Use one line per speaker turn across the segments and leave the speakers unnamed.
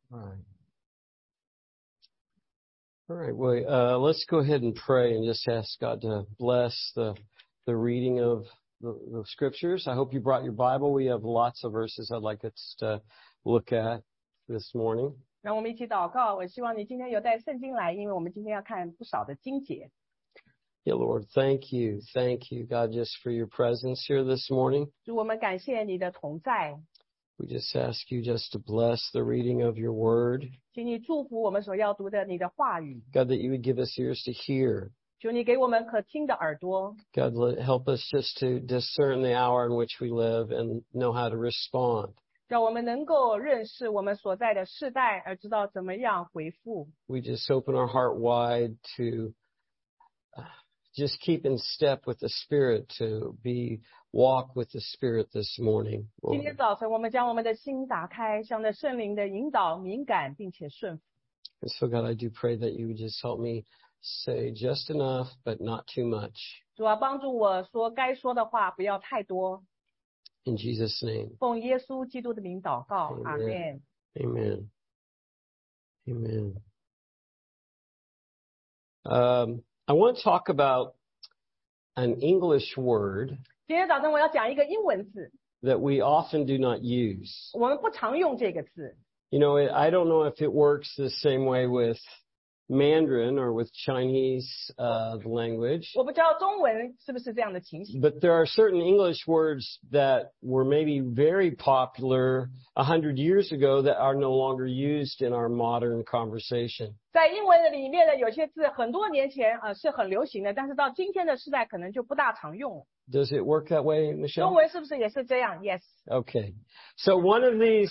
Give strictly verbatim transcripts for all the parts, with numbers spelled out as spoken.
All right. All right. Well, uh, let's go ahead and pray and just ask God to bless the the reading of the, the scriptures. I hope you brought your Bible. We have lots of verses I'd like us to look at this morning.
让我们一起祷告。我希望你今天有带圣经来，因为我们今天要看不少的经节。
Yeah, Lord, thank you, thank you, God, just for your presence here this morning.
主，我们感谢你的同在。
We just ask you just to bless the reading of your word.
请你祝福我们所要读的你的话语。
God, that you would give us ears to hear.
求你给我们可听的耳朵。
God, let, help us just to discern the hour in which we live and know how to respond.
让我们能够认识我们所在的世代，而知道怎么样回复。
We just open our heart wide to just keep in step with the Spirit, to be walk with the Spirit this morning.
今天早晨，我们将我们的心打开，向着圣灵的引导敏感，并且顺服。
And so, God, I do pray that you would just help me say just enough, but not too much.
主啊，帮助我说该说的话，不要太多。
In Jesus' name.
奉耶稣基督的名祷告，阿们。
Amen. Amen. Um, I want to talk about an English word
今天早晨我要讲一个英文字，
that we often do not use.
我们不常用这个字。
You know, I don't know if it works the same way with Mandarin or with Chinese uh, language.
我不知道中文是不是这样的情形。
But there are certain English words that were maybe very popular a hundred years ago that are no longer used in our modern conversation.
在英文的里面的有些字，很多年前呃是很流行的，但是到今天的时代可能就不大常用了。
Does it work that way,
中
Michelle?
文是不是也是这样 ？Yes.
Okay. So one of these,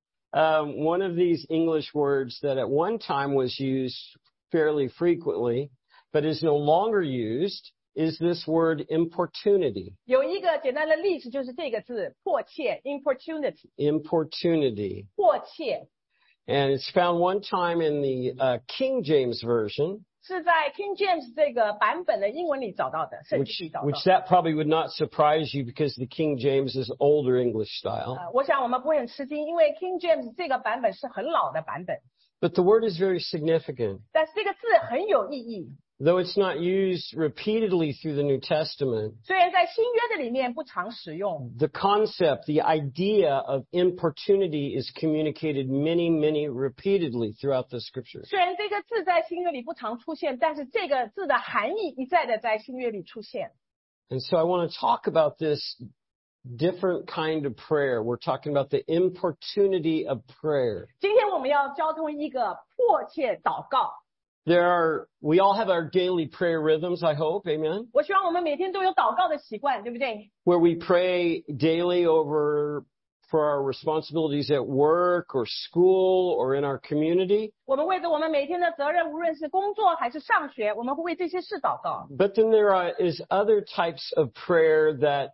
um, one of these English words that at one time was used fairly frequently, but is no longer used, is this word importunity.
有一个简单的例子，就是这个字迫切 （importunity）。
Importunity.
迫切
And it's found one time in the uh, King James Version,
是在 King James 这个版本的英文里找到的，圣
which,
经里找到
which
的。
that probably would not surprise you because the King James is older English style.
呃，我想我们不会很吃惊，因为 King James 这个版本是很老的版本，
But the word is very significant.
但是这个字很有意义。
Though it's not used repeatedly through the New Testament,
虽然在新约的里面不常使用，
the concept, the idea of importunity is communicated many, many repeatedly throughout the scriptures.
虽然这个字在新约里不常出现，但是这个字的含义一再的在新约里出现。
And so I want to talk about this different kind of prayer. We're talking about the importunity of prayer.
今天我们要交通一个迫切祷告。
There are, we all have our daily prayer rhythms, I hope, amen?
我希望我们每天都有祷告的习惯，对不对？
Where we pray daily over for our responsibilities at work or school or in our community.
我们为着我们每天的责任，无论是工作还是上学，我们会为这些事祷告。
But then there are, is other types of prayer that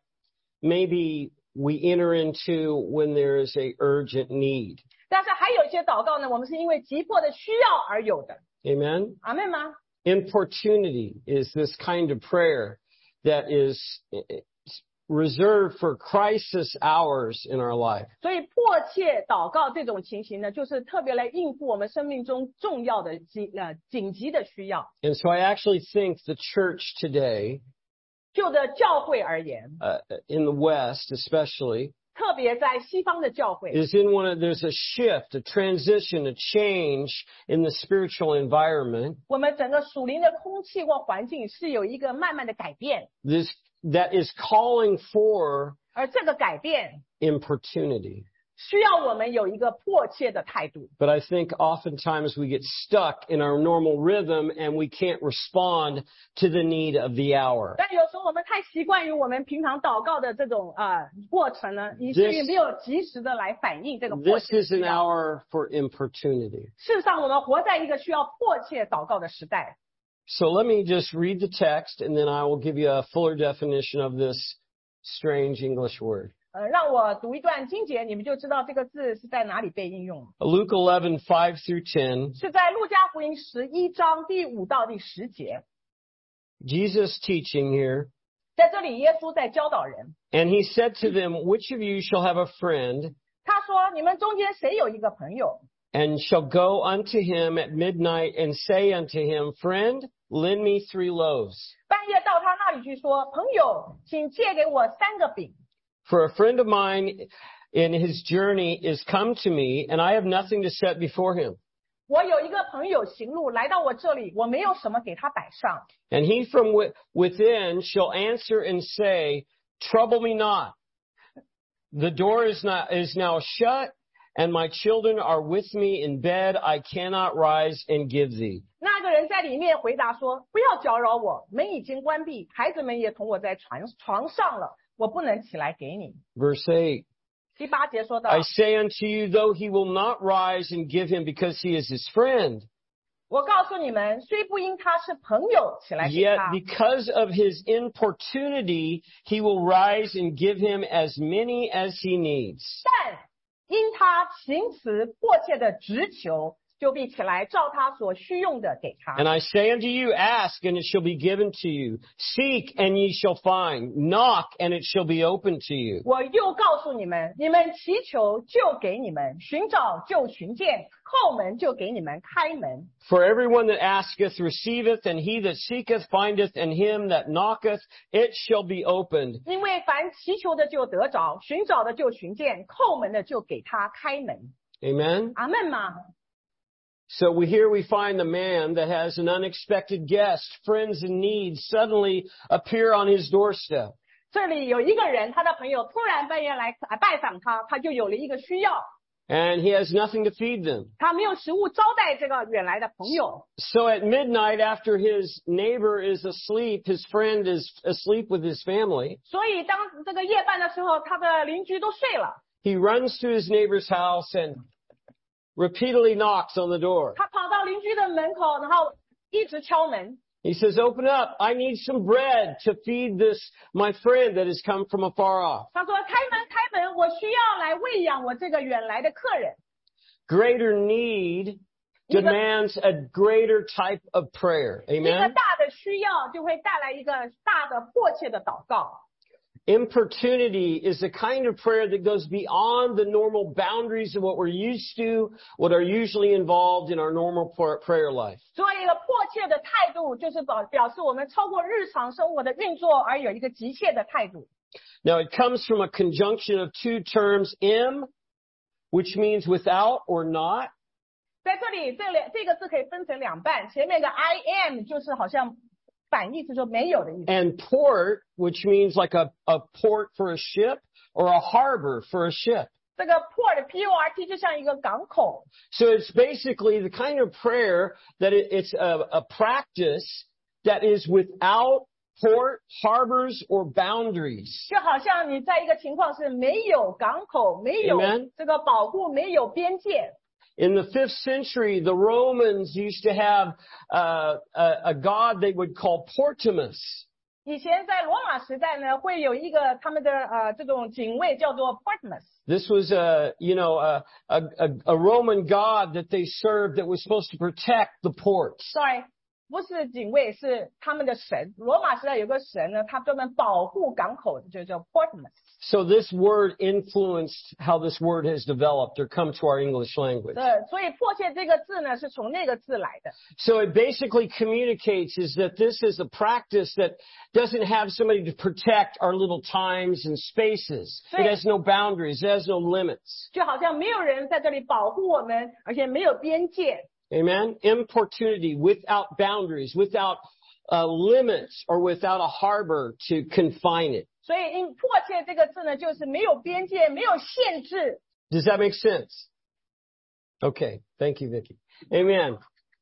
maybe we enter into when there is a urgent need.
但是还有一些祷告呢，我们是因为急迫的需要而有的。
Amen?
阿们吗？
Importunity is this kind of prayer that is reserved for crisis hours in our life.
所以迫切祷告这种情形呢，就是特别来应付我们生命中重要的紧呃紧急的需要。
And so I actually think the church today,
就着教会而言，
uh, in the West especially,
特别在西方的教会，
is in one of, there's a shift, a transition, a change in the spiritual environment.
我们整个属灵的空气或环境是有一个慢慢的改变，
This, that is calling for
而这个改变
importunity.
需要我们有一个迫切的态度。
But I think oftentimes we get stuck in our normal rhythm and we can't respond to the need of the hour.
但有时候我们太习惯于我们平常祷告的这种呃过程呢，以至于没有及时的来反应这个迫
This
切的
is
需
an
要。
hour for importunity.
事实上，我们活在一个需要迫切祷告的时代。
So let me just read the text and then I will give you a fuller definition of this strange English word.
呃，让我读一段经节，你们就知道这个字是在哪里被应用。
Luke eleven, five through ten.
是在路加福音十一章第五到第十节。
Jesus teaching here.
在这里，耶稣在教导人。
And he said to them, which of you shall have a friend,
他说：“你们中间谁有一个朋友，
and shall go unto him at midnight and say unto him, Friend, lend me three loaves.
半夜到他那里去说，朋友，请借给我三个饼。
For a friend of mine in his journey is come to me, and I have nothing to set before him.
我有一个朋友行路来到我这里，我没有什么给他摆上。
And he from wi- within shall answer and say, Trouble me not. The door is not is now shut, and my children are with me in bed. I cannot rise and give thee.
那个人在里面回答说：“不要搅扰我，门已经关闭，孩子们也同我在床床上了，我不能起来给你。”
Verse eight.
第八节说到
I say unto you, though he will not rise and give him because he is his friend,
我告诉你们，虽不因他是朋友起来给
yet
他，
because of his importunity, he will rise and give him as many as he needs.
但因他行此迫切的直求，就必起来照他所需用的给他。
And I say unto you, ask, and it shall be given to you. Seek, and ye shall find. Knock, and it shall be opened to you.
我又告诉你们，你们祈求就给你们，寻找就寻见，叩门就给你们开门。
For everyone that asketh receiveth, and he that seeketh findeth, and him that knocketh it shall be opened.
因为凡祈求的就得着，寻找的就寻见，叩门的就给他开门。
Amen?
阿门吗？
So we here we find the man that has an unexpected guest, friends in need, suddenly appear on his doorstep.
这里有一个人，他的朋友突然半夜来啊拜访他，他就有了一个需要，
And he has nothing to feed them.
他没有食物招待这个远来的朋友。
So at midnight, after his neighbor is asleep, his friend is asleep with his family,
所以当这个夜半的时候，他的邻居都睡了，
he runs to his neighbor's house and repeatedly knocks on the door.
他跑到邻居的门口，然后一直敲门。
He says, Open up. I need some bread to feed this, my friend that has come from afar off.
他说：“开门，开门，我需要来喂养我这个远来的客人。”
Greater need demands a greater type of prayer.
一个
Amen?
大的需要就会带来一个大的迫切的祷告。
Importunity is a kind of prayer that goes beyond the normal boundaries of what we're used to, what are usually involved in our normal prayer life.
所以一个迫切的态度，就是表表示我们超过日常生活的运作，而有一个急切的态度。
Now it comes from a conjunction of two terms, M, which means without or not,
在这里，这两这个字可以分成两半，前面的 I am 就是好像反义词，说没有的意思。
and port, which means like a, a port for a ship or a harbor for a ship.
这个 port P O R T 就像一个港口，
So it's basically the kind of prayer that it, it's a, a practice that is without port, harbors, or boundaries.
就好像你在一个情况是没有港口，没有
Amen.
这个保护，没有边界。
In the fifth century, the Romans used to have uh, a, a god they would call Portimus.
以前在罗马时代呢，会有一个他们的呃这种警卫叫做 Portimus。
This was a, you know, a, a, a Roman god that they served that was supposed to protect the ports.
Sorry， 不是警卫，是他们的神。罗马时代有个神呢，他专门保护港口的，就叫 Portimus。
So this word influenced how this word has developed or come to our English language.
对，所以迫切这个字呢，是从那个字来的。
So it basically communicates is that this is a practice that doesn't have somebody to protect our little times and spaces. It has no boundaries. It has no limits.
就好像没有人在这里保护我们，而且没有边界。
Amen? Importunity without boundaries, without uh, limits, or without a harbor to confine it.
所以因迫切这个字呢，就是没有边界，没有限制。
Does that make sense? Okay. Thank you, Vicki. Amen.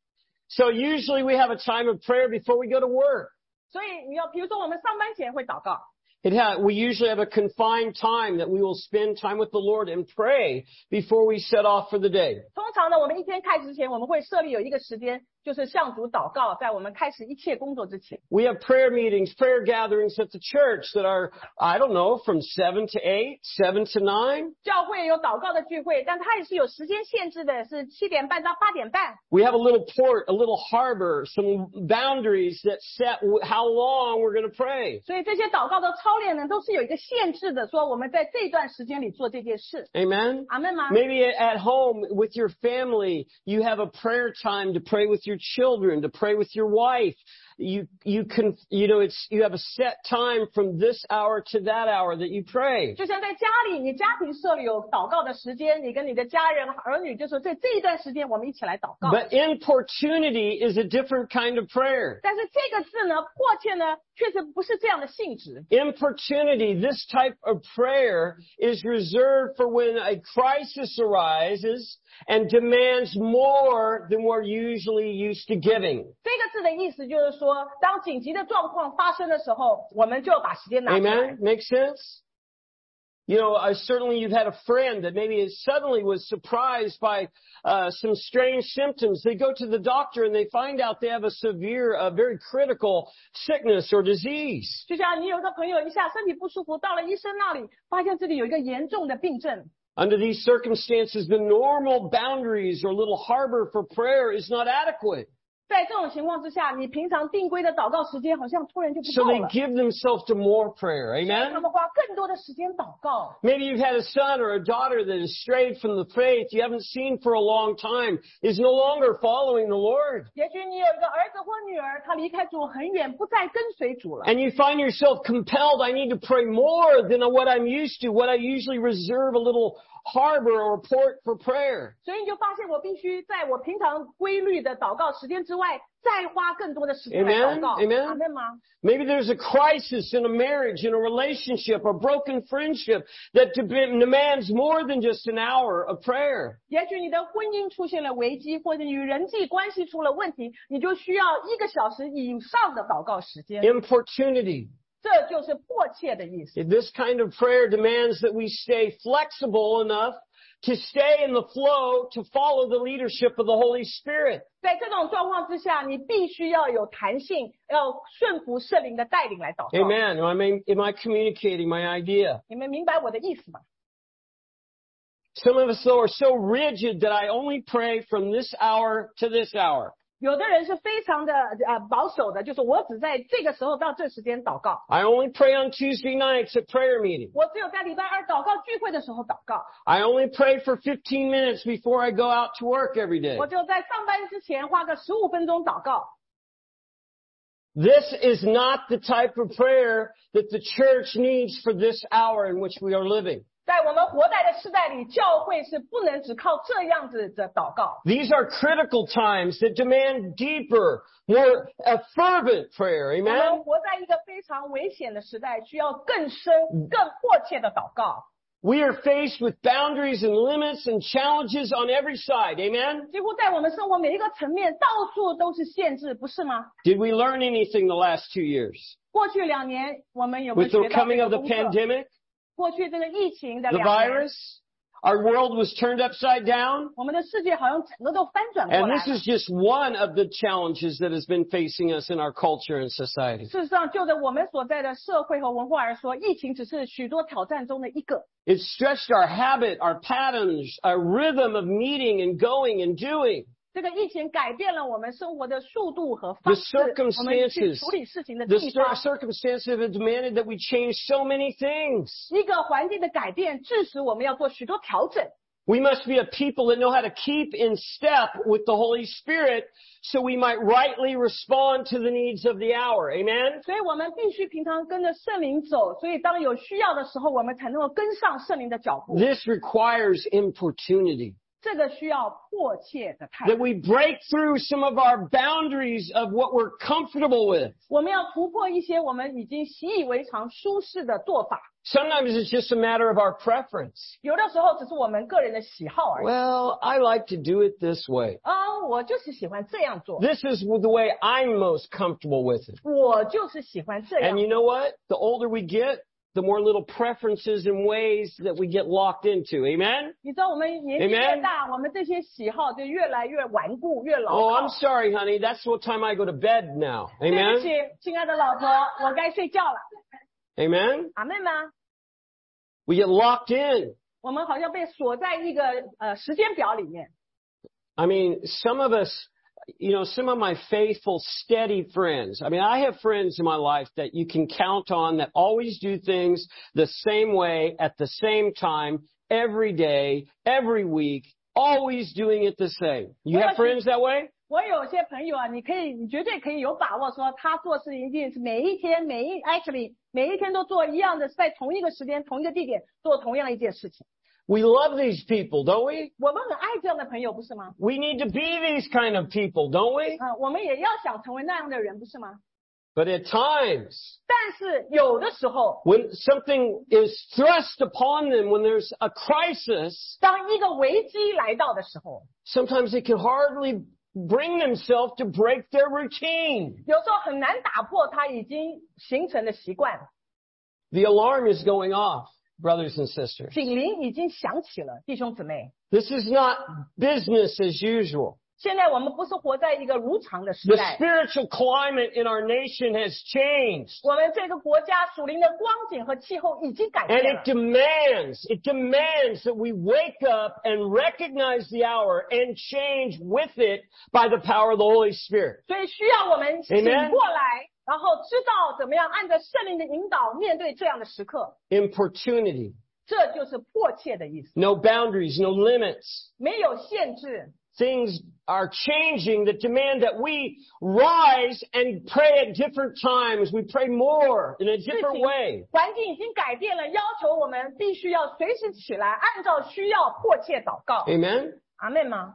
So usually we have a time of prayer before we go to work.
所以你要，比如说我们上班前会祷告。
It ha- we usually have a confined time that we will spend time with the Lord and pray before we set off for the day.
通常呢，我们一天开始之前，我们会设立有一个时间， 就是向主祷告，在我们开始一切工作之前。
We have prayer meetings, prayer gatherings at the church that are, I don't know, from seven to eight, seven to nine.
教会有祷告的聚会，但它也是有时间限制的，是七点半到八点半。
We have a little port, a little harbor, some boundaries that set how long we're going to pray.
所以这些祷告的操练呢，都是有一个限制的，说我们在这段时间里做这件事。
Amen?
阿们吗？
Maybe at home with your family, you have a prayer time to pray with your children, to pray with your wife. You, you can, you know, it's, you have a set time from this hour to that hour that you pray.
就像在家里，你家庭设立有祷告的时间，你跟你的家人、儿女就说，在这一段时间我们一起来祷告。
But importunity is a different kind of prayer.
但是这个字呢，迫切呢，确实不是这样的性质。
Importunity, this type of prayer is reserved for when a crisis arises and demands more than we're usually used to giving.
这个字的意思就是说，当紧急的状况发生的时候，我们就把时间拿出来。
Amen? Make sense? You know, uh, certainly you've had a friend that maybe suddenly was surprised by uh, some strange symptoms. They go to the doctor and they find out they have a severe, a very critical sickness or disease.
就像你有个朋友一下身体不舒服，到了医生那里，发现这里有一个严重的病症。
Under these circumstances, the normal boundaries or little harbor for prayer is not adequate.
在这种情况之下，你平常定规的祷告时间好像突然就不
So
够
they
了。
give themselves to more prayer.
他
Amen?
们花更多的时间祷告。
Maybe you've had a son or a daughter that has strayed from the faith you haven't seen for a long time, is no longer following the Lord.
也许你有一个儿子或女儿，他离开主很远，不再跟随主了。
And you find yourself compelled, I need to pray more than what I'm used to, what I usually reserve a little harbor or port for prayer.
所以你就发现，我必须在我平常规律的祷告时间之外，再花更多的时间来祷告。
Amen? Amen?
阿们吗？
Maybe there's a crisis in a marriage, in a relationship, a broken friendship that de- demands more than just an hour of prayer.
也许你的婚姻出现了危机，或者你人际关系出了问题，你就需要一个小时以上的祷告时间。
Importunity.
这就是迫切的意思。
This kind of prayer demands that we stay flexible enough to stay in the flow to follow the leadership of the Holy Spirit.
在这种状况之下，你必须要有弹性，要顺服圣灵的带领来祷告。
Amen. Am I, am I communicating my idea?
你们明白我的意思吗？
Some of us, though, are so rigid that I only pray from this hour to this hour.
有的人是非常的呃保守的，就是我只在这个时候到这时间祷告，
I only pray on Tuesday nights at prayer meeting.
我只有在礼拜二祷告聚会的时候祷告，
I only pray for fifteen minutes before I go out to work every day.
我只有在上班之前花个十五分钟祷告。
This is not the type of prayer that the church needs for this hour in which we are living.
在我们活在的时代里，教会是不能只靠这样子的祷告。
These are critical times that demand deeper, more a fervent prayer.
我们
Amen?
活在一个非常危险的时代，需要更深、更迫切的祷告。
We are faced with boundaries and limits and challenges on every side. Amen?
几乎在我们生活每一个层面，到处都是限制，不是吗？
Did we learn anything the last two years?
过去两年，我们有没有
With the
学到这
coming
个
of the
功课？
pandemic,
过去这个疫情的
the
两年，
virus, our world was turned upside down.
我们的世界好像整个都翻转过
And
来
this
了。
is just one of the challenges that has been facing us in our culture and society.
事实上，就着我们所在的社会和文化而说，疫情只是许多挑战中的一个。
It stretched our habit, our patterns, our rhythm of meeting and going and doing.
这个疫情改变了我们生活的速度和
The
方式，我们去
circumstances,
处理事情的
the
地方。
circumstances have demanded that we change so many things.
一个环境的改变，致使我们要做许多调整。
We must be a people that know how to keep in step with the Holy Spirit so we might rightly respond to the needs of the hour. Amen?
所以我们必须平常跟着圣灵走，所以当有需要的时候，我们才能够跟上圣灵的脚步。
This requires importunity.
这个需要迫切的态
That
度。
we break through some of our boundaries of what we're comfortable with.
我们要突破一些我们已经习以为常、舒适的做法。
Sometimes it's just a matter of our preference.
有的时候只是我们个人的喜好而已。
Well, I like to do it this way.
啊，我就是喜欢这样做，
This is the way I'm most comfortable with it.
我就是喜欢这样
And。you know what? The older we get, the more little preferences and ways that we get locked into. Amen?
你知道我们年纪越大，我们这些喜好就越来越顽固，越牢
Oh,
靠。
I'm sorry, honey. That's what time I go to bed now.
对不
Amen?
起，亲爱的老婆，我该睡觉了。
Amen?
阿妹吗？
We get locked in.
我们好像被锁在一个呃时间表里面。
I mean, some of us, you know, some of my faithful, steady friends. I mean, I have friends in my life that you can count on that always do things the same way at the same time, every day, every week, always doing it the same. You have friends that way?
我有些朋友啊，你可以，你绝对可以有把握说，他做事一定是每一天，每一 actually 每一天都做一样的，在同一个时间、同一个地点做同样一件事情。
We love these people, don't we?
我们很爱这样的朋友，不是吗？
We need to be these kind of people, don't we?
啊、我们也要想成为那样的人，不是吗？
But at times,
但是有的时候，
when something is thrust upon them, when there's a crisis,
当一个危机来到的时候，
sometimes they can hardly bring themselves to break their routine.
有时候很难打破他已经形成的习惯。
The alarm is going off, brothers and sisters.
警铃已经响起了，弟兄姊妹。
This is not business as usual.
现在我们不是活在一个如常的时
The
代，
spiritual climate in our nation has changed.
我们这个国家属灵的光景和气候已经改
And
变了
it。demands, it demands that we wake up and recognize the hour and change with it by the power of the Holy Spirit.
所以需要我们醒
Amen
过来，然后知道怎么样按照圣灵的引导面对这样的时刻，
Importunity.
这就是迫切的意思。
No boundaries, no limits.
没有限制，
Things are changing that demand that we rise and pray at different times. We pray more in a
事
different
情
way.
环境已经改变了，要求我们必须要随时起来，按照需要迫切祷告。
Amen?
阿妹吗？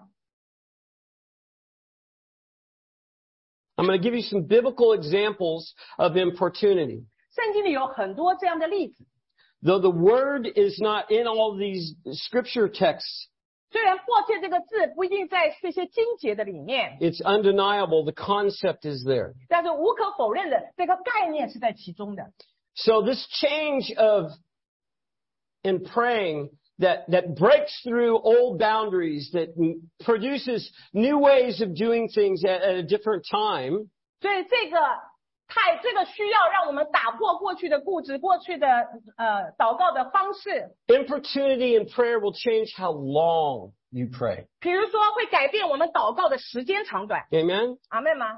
I'm going to give you some biblical examples of importunity.
圣经里有很多这样的例子，
Though the word is not in all these scripture texts,
虽然迫切这个字不一定在这些经节的里面，
it's undeniable. The concept is there.
但是无可否认的，这个概念是在其中的。
So this change of in praying that, that breaks through old boundaries, that produces new ways of doing things at, at a different time,
所以这个太这个需要让我们打破过去的固执，过去的呃祷告的方式。
importunity in prayer will change how long you pray.
比如说会改变我们祷告的时间长短。
Amen?
阿妹吗？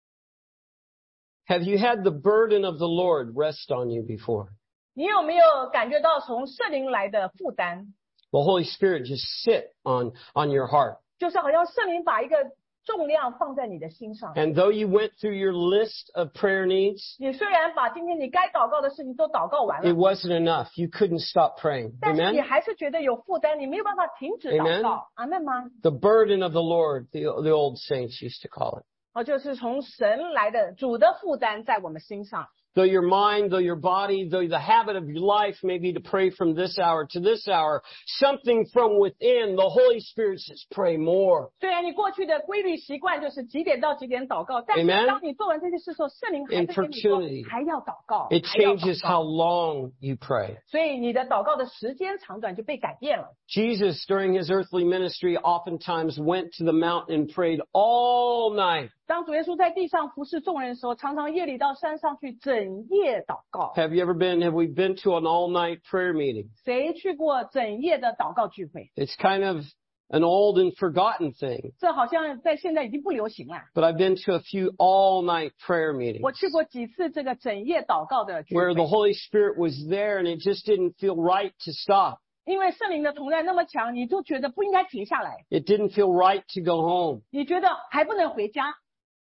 Have you had the burden of the Lord rest on you before?
你有没有感觉到从圣灵来的负担？
The Holy Spirit just sit on, on your heart.
就是好像圣灵把一个重量放在你的心上。
And though you went through your list of prayer needs,
你虽然把今天你该祷告的事情都祷告完
it
了，
wasn't enough. You couldn't stop praying.
但是你
Amen?
还是觉得有负担，你没有办法停止祷
Amen
告。阿妹吗？
The burden of the Lord, the, the old saints used to call it.
哦，就是从神来的主的负担在我们心上。
Though your mind, though your body, though the habit of your life may be to pray from this hour to this hour, something from within, the Holy Spirit says, pray more.
虽然你过去的规律习惯就是几点到几点祷告，但是
Amen
当你做完这些事时候，圣灵还是跟你说
Importunity
还要祷告，
It
还要
changes
祷
how
告。
long you pray.
所以你的祷告的时间长短就被改变了。
Jesus, during his earthly ministry, oftentimes went to the mountain and prayed all night.
当主耶稣在地上服侍众人的时候，常常夜里到山上去整夜祷告。
Have you ever been, have we been to an all-night prayer meeting?
谁去过整夜的祷告聚会？
It's kind of an old and forgotten thing.
这好像在现在已经不流行了。
But I've been to a few all-night prayer meetings
我去过几次这个整夜祷告的聚
where the
会，
Holy Spirit was there and it just didn't feel right to stop.
因为圣灵的同在那么强，你就觉得不应该停下来，
It didn't feel right to go home.
你觉得还不能回家。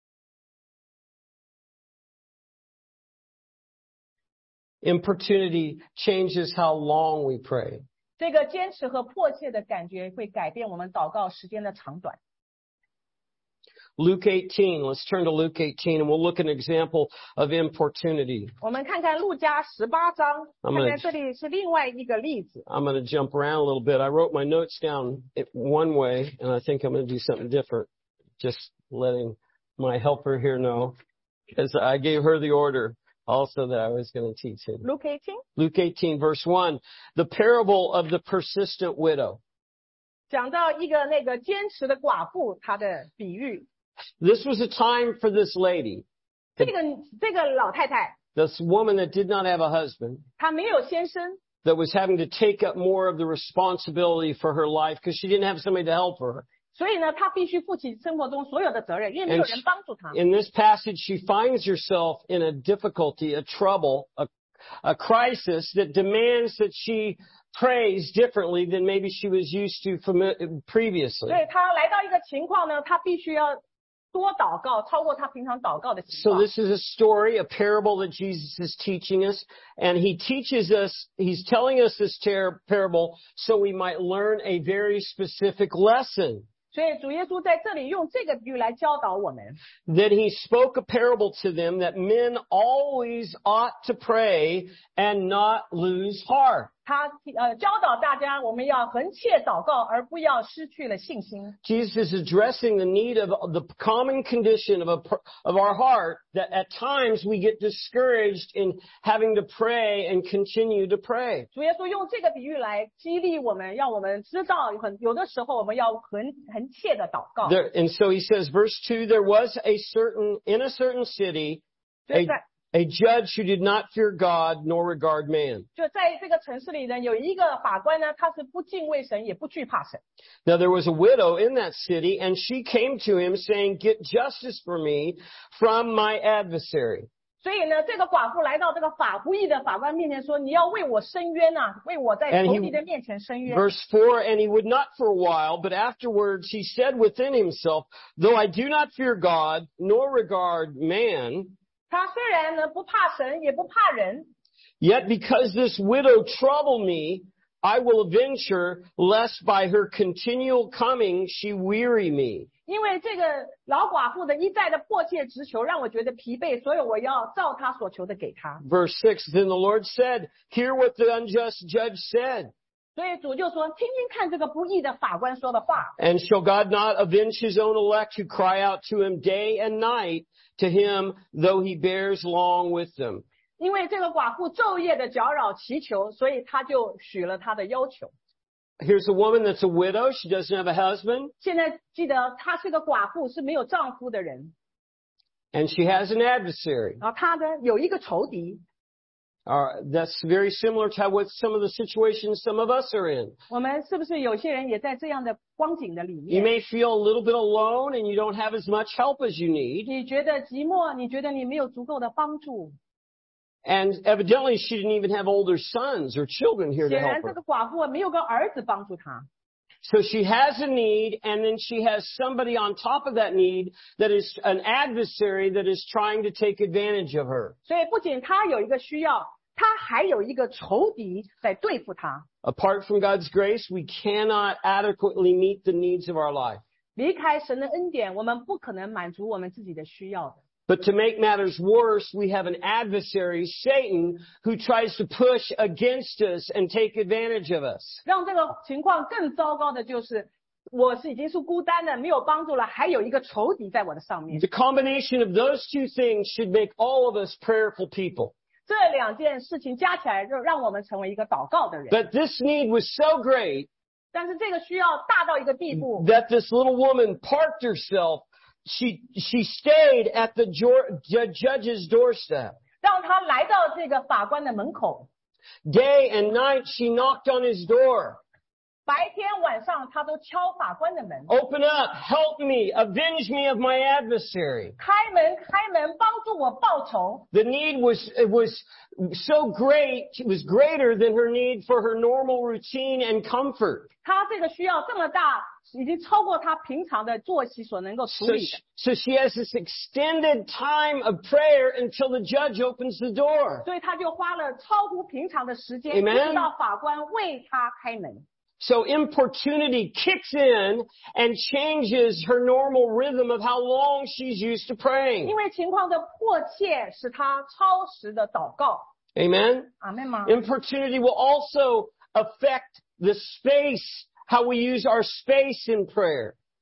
Importunity changes how long we pray.
这个坚持和迫切的感觉会改变我们祷告时间的长短。
Luke eighteen, let's turn to Luke eighteen and we'll look at an example of importunity.
我们看看路加十八章，
I'm
看
gonna-
看这里是另外一个例子。
I'm going to jump around a little bit. I wrote my notes down it one way and I think I'm going to do something different. Just letting my helper here know because I gave her the order. also that I was going to teach him.
Luke eighteen
Luke eighteen, verse one, the parable of the persistent widow.
讲到一个那个坚持的寡妇，她的比喻。
This was a time for this lady,
这个这个老太太，
this woman that did not have a husband,
她没有先生，
that was having to take up more of the responsibility for her life because she didn't have somebody to help her.
所以呢，她必须负起生活中所有的责任，因为没有人帮助她。
In this passage, she finds herself in a difficulty, a trouble, a, a crisis that demands that she prays differently than maybe she was used to previously.
所以她来到一个情况呢，她必须要多祷告，超过她平常祷告的情
So
况。
this is a story, a parable that Jesus is teaching us, and he teaches us, he's telling us this ter- parable so we might learn a very specific lesson.
所以主耶稣在这里用这个比喻来教导我们。
Then he spoke a parable to them that men always ought to pray and not lose heart.
他呃教导大家，我们要恒切祷告，而不要失去了信心。
Jesus is addressing the need of the common condition of a, of our heart that at times we get discouraged in having to pray and continue to pray.
主耶稣用这个比喻来激励我们，让我们知道很有的时候我们要恒恒切的祷告。
There, and so he says, verse two, there was a certain, in a certain city,
就
a,
在
a judge who did not fear God nor regard man.
就在这个城市里呢，有一个法官呢，他是不敬畏神，也不惧怕神。
Now there was a widow in that city, and she came to him saying, get justice for me from my adversary.
所以呢，这个寡妇来到这个法不义的法官面前说：“你要为我伸冤啊，为我在
And
仇
he-
敌的面前伸冤。”
Verse four, and he would not for a while, but afterwards he said within himself, though I do not fear God nor regard man,
他虽然呢不怕神，也不怕人，
yet because this widow trouble me, I will avenge her, lest by her continual coming she weary me.
因为这个老寡妇的一再的迫切直求，让我觉得疲惫，所以我要照他所求的给他。
Verse six, then the Lord said, hear what the unjust judge said.
所以主就说：“听听看这个不义的法官说的话。”
And shall God not avenge his own elect who cry out to him day and night to him, though he bears long with them?
因为这个寡妇昼夜的搅扰祈求，所以他就许了他的要求。
Here's a woman that's a widow. She doesn't have a husband.
现在记得，她是个寡妇，是没有丈夫的人，
And she has an adversary.
然后她呢有一个仇敌。
Uh, that's very similar to what some of the situations some of us are in.
我们是不是有些人也在这样的光景的里
You
面？
may feel a little bit alone and you don't have as much help as you need.
你觉得寂寞，你觉得你没有足够的帮助。
And evidently she didn't even have older sons or children here to
显
help
然，这
her.
个寡妇没有个儿子帮助她，
So she has a need, and then she has somebody on top of that need that is an adversary that is trying to take advantage of her.
所以不仅她有一个需要，她还有一个仇敌在对付她。
Apart from God's grace, we cannot adequately meet the needs of our life.
离开神的恩典，我们不可能满足我们自己的需要的。
But to make matters worse, we have an adversary, Satan, who tries to push against us and take advantage of us.
让这个情况更糟糕的就是，我是已经是孤单的，没有帮助了，还有一个仇敌在我的上面。
The combination of those two things should make all of us prayerful people.
这两件事情加起来，就让我们成为一个祷告的人。
But this need was so great
但是这个需要大到一个地步，
that this little woman parked herself. She, she stayed at the jor- ju- judge's doorstep.
让他来到这个法官的门口，
Day and night she knocked on his door.
白天晚上他都敲法官的门，
Open up, help me, avenge me of my adversary.
开门开门，帮助我报仇。
The need was, it was so great, it was greater than her need for her normal routine and comfort.
他这个需要这么大，已经超过他平常的作息所能够处
So
理
she,
的。
so she has this extended time of prayer until the judge opens the door.
所以他就花了超乎平常的时间，
Amen.
一直到法官为他开门。
So importunity kicks in and changes her normal rhythm of how long she's used to
因
praying.
为情况的迫切，使他超时的祷告。
Amen?
阿妹吗？
Importunity will also affect the space, how we use our space in prayer.
迫切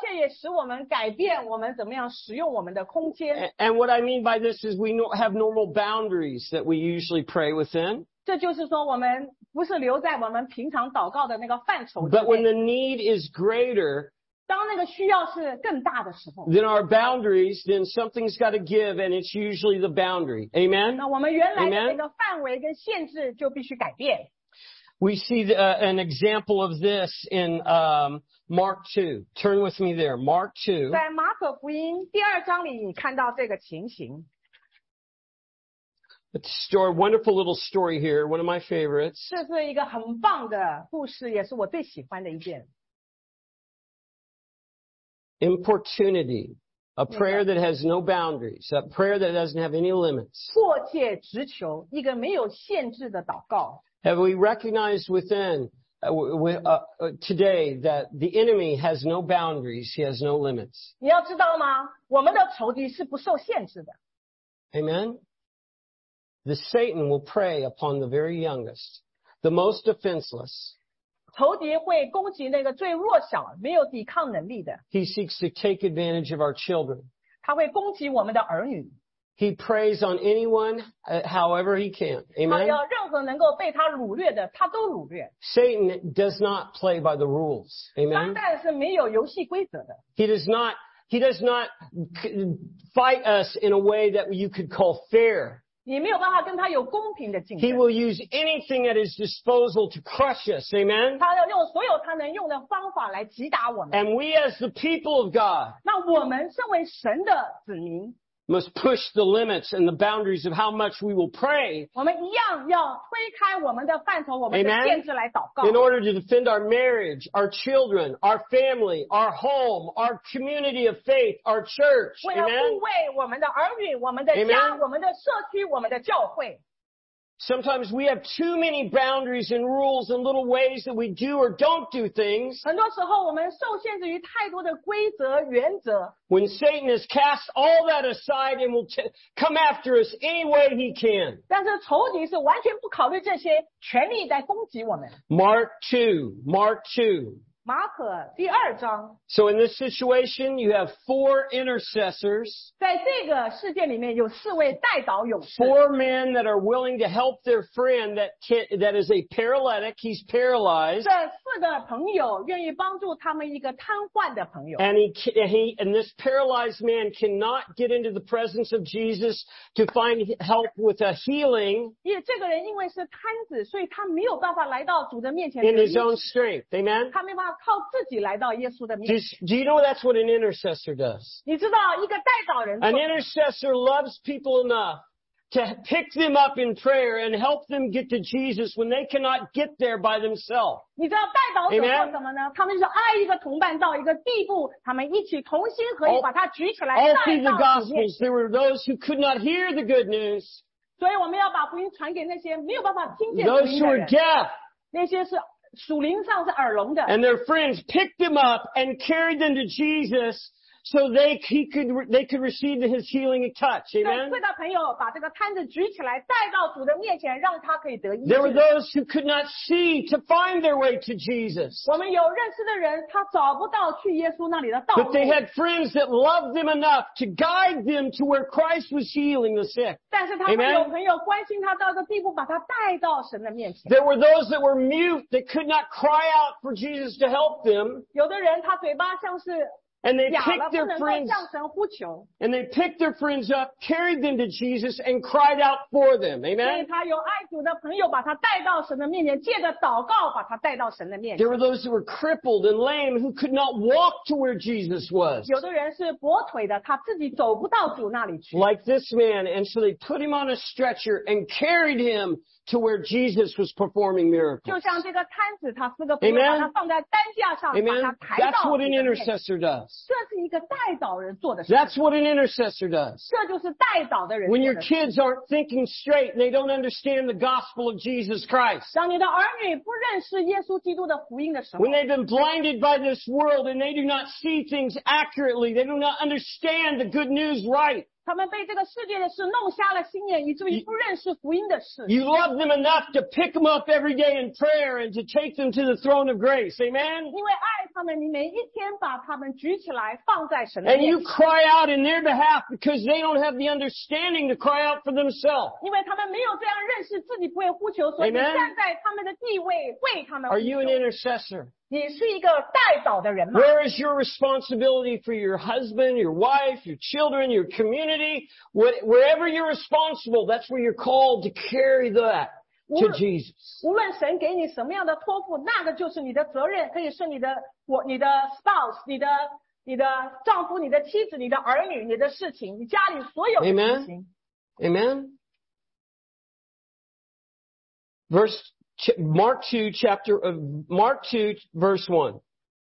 却也使我们改变我们怎么样使用我们的空间。
And what I mean by this is we have normal boundaries that we usually pray within.
这就是说，我们不是留在我们平常祷告的那个范畴之
But when
内。
the need is greater
当那个需要是更大的时候，
than our boundaries, then something's got to give, and it's usually the boundary. Amen?
那我们原来的
Amen?
那个范围跟限制就必须改变。
We see the, uh, an example of this in um, Mark two. Turn with me there. Mark two.
在马可福音第二章里，你看到这个情形。
A story, wonderful little story here, one of my favorites.
这是一个很棒的故事，也是我最喜欢的一件。
Importunity. A prayer that has no boundaries. A prayer that doesn't have any limits.
迫切直求，一个没有限制的祷告。
Have we recognized within uh, w- uh, uh, today that the enemy has no boundaries? He has no limits.
你要知道吗？我们的仇敌是不受限制的。
Amen? The Satan will prey upon the very youngest, the most defenseless.
仇敌会攻击那个最弱小、没有抵抗能力的，
He seeks to take advantage of our children.
他会攻击我们的儿女，
He preys on anyone uh, however he can.
他
Amen?
要任何能够被他掳掠的，他都掳掠。
Satan does not play by the rules.
撒
Amen?
旦是没有游戏规则的，
He does not, he does not fight us in a way that you could call fair.
你没有办法跟他有公平的竞
He
争。
will use anything at his disposal to crush us. Amen?
他要用所有他能用的方法来击打我们。
And we as the people of God
那我们身为神的子民，
must push the limits and the boundaries of how much we will pray
我们一样要推开我们的范畴、我们的
Amen.
限制来祷告。
in order to defend our marriage, our children, our family, our home, our community of faith, our church.
为了护
Amen?
卫我们的儿女、我们的家、
Amen.
我们的社区、我们的教会。
Sometimes we have too many boundaries and rules and little ways that we do or don't do things.
很多时候我们受限制于太多的规则、原则。
When Satan has cast all that aside and will t- come after us any way he can.
但是仇敌是完全不考虑这些，全力在攻击我们。
Mark two. Mark two.
马可第二章，
So in this situation, you have four intercessors,
在这个事件里面有四位代祷勇士，
four men that are willing to help their friend that can, that is a paralytic. He's paralyzed,
这四个朋友愿意帮助他们一个瘫痪的朋友。
and he ca- he and this paralyzed man cannot get into the presence of Jesus to find help with a healing
因为这个人因为是瘫子，所以他没有办法来到主的面前
in
得
his
医
own
治，
strength. Amen.
他没办法靠自己来到耶稣的
Do,
面
you-
前。
do you know that's what an intercessor does?
你知道一个代祷人做
An intercessor loves people enough to pick them up in prayer and help them get to Jesus when they cannot get there by themselves.
你知道代祷者
Amen.
做什么呢？他们就是爱一个同伴到一个地步，他们一起同心合意
All-
把他举起来
All
带
through the
到主面
Gospels, there were those who could not hear the good news,
所以我们要把福音传给那些没有办法听见福
those
音
who
的
were
人，
deaf,
那些是属灵上是耳聋的，
and their friends picked them up and carried them to Jesus so they he could they could receive his healing touch.
对，
Amen.
会的朋友把这个摊子举起来带到主的面前，让他可以得医
There were
治。
those who could not see to find their way to Jesus,
我们有认识的人，他找不到去耶稣那里的道
but
路，
they had friends that loved them enough to guide them to where Christ was healing the sick.
但是他们
Amen.
有朋友关心他到一个地步，把他带到神的面前。
There were those that were mute that could not cry out for Jesus to help them,
有的人他嘴巴像是
and they
哑了，
picked
不
their
能够
friends
向神呼求，
and they picked their friends up, carried them to Jesus, and cried out for them.
所以
Amen.
他有爱主的朋友把他带到神的面前，借着祷告把他带到神的面
There
前。
were those who were crippled and lame who could not walk to where Jesus was,
有的人是跛腿的，他自己走不到主那里去。
like this man, and so they put him on a stretcher and carried him to where Jesus was performing
就
miracles.
像这个摊子，他四个朋友
Amen.
把他放在担架上，把
Amen.
他抬
That's
到
what
主
an
的面前。
intercessor does.
这是一个代祷人做的事，
That's what an intercessor does.
这就是代祷的人
When
做
your
的事。
kids aren't thinking straight and they don't understand the gospel of Jesus Christ,
当你的儿女不认识耶稣基督的福音的时候
when，they've been blinded by this world and they do not see things accurately, they do not understand the good news right.
他们被这个世界的事弄瞎了心眼，以至于不认识福音的事。
You love them enough to pick them up every day in prayer and to take them to the throne of grace. Amen?
因为爱他们，你每一天把他们举起来放在神的
And
面
you
前，
cry out in their behalf because they don't have the understanding to cry out for themselves.
因为他们没有这样认识自己不会呼求，所以你
Amen.
站在他们的地位为他们呼
Are you an
求。
intercessor?
你是一个代祷的人吗？
Where is your responsibility for your husband, your wife, your children, your community? What, wherever you're responsible, that's where you're called to carry that to Jesus.
无论神给你什么样的托付，那个就是你的责任，可以是你的我、你的 spouse、你的、你的丈夫、你的妻子、你的儿女、你的事情、你家里所有的事情。
Amen? Verse, Mark two, chapter of, Mark two, verse one.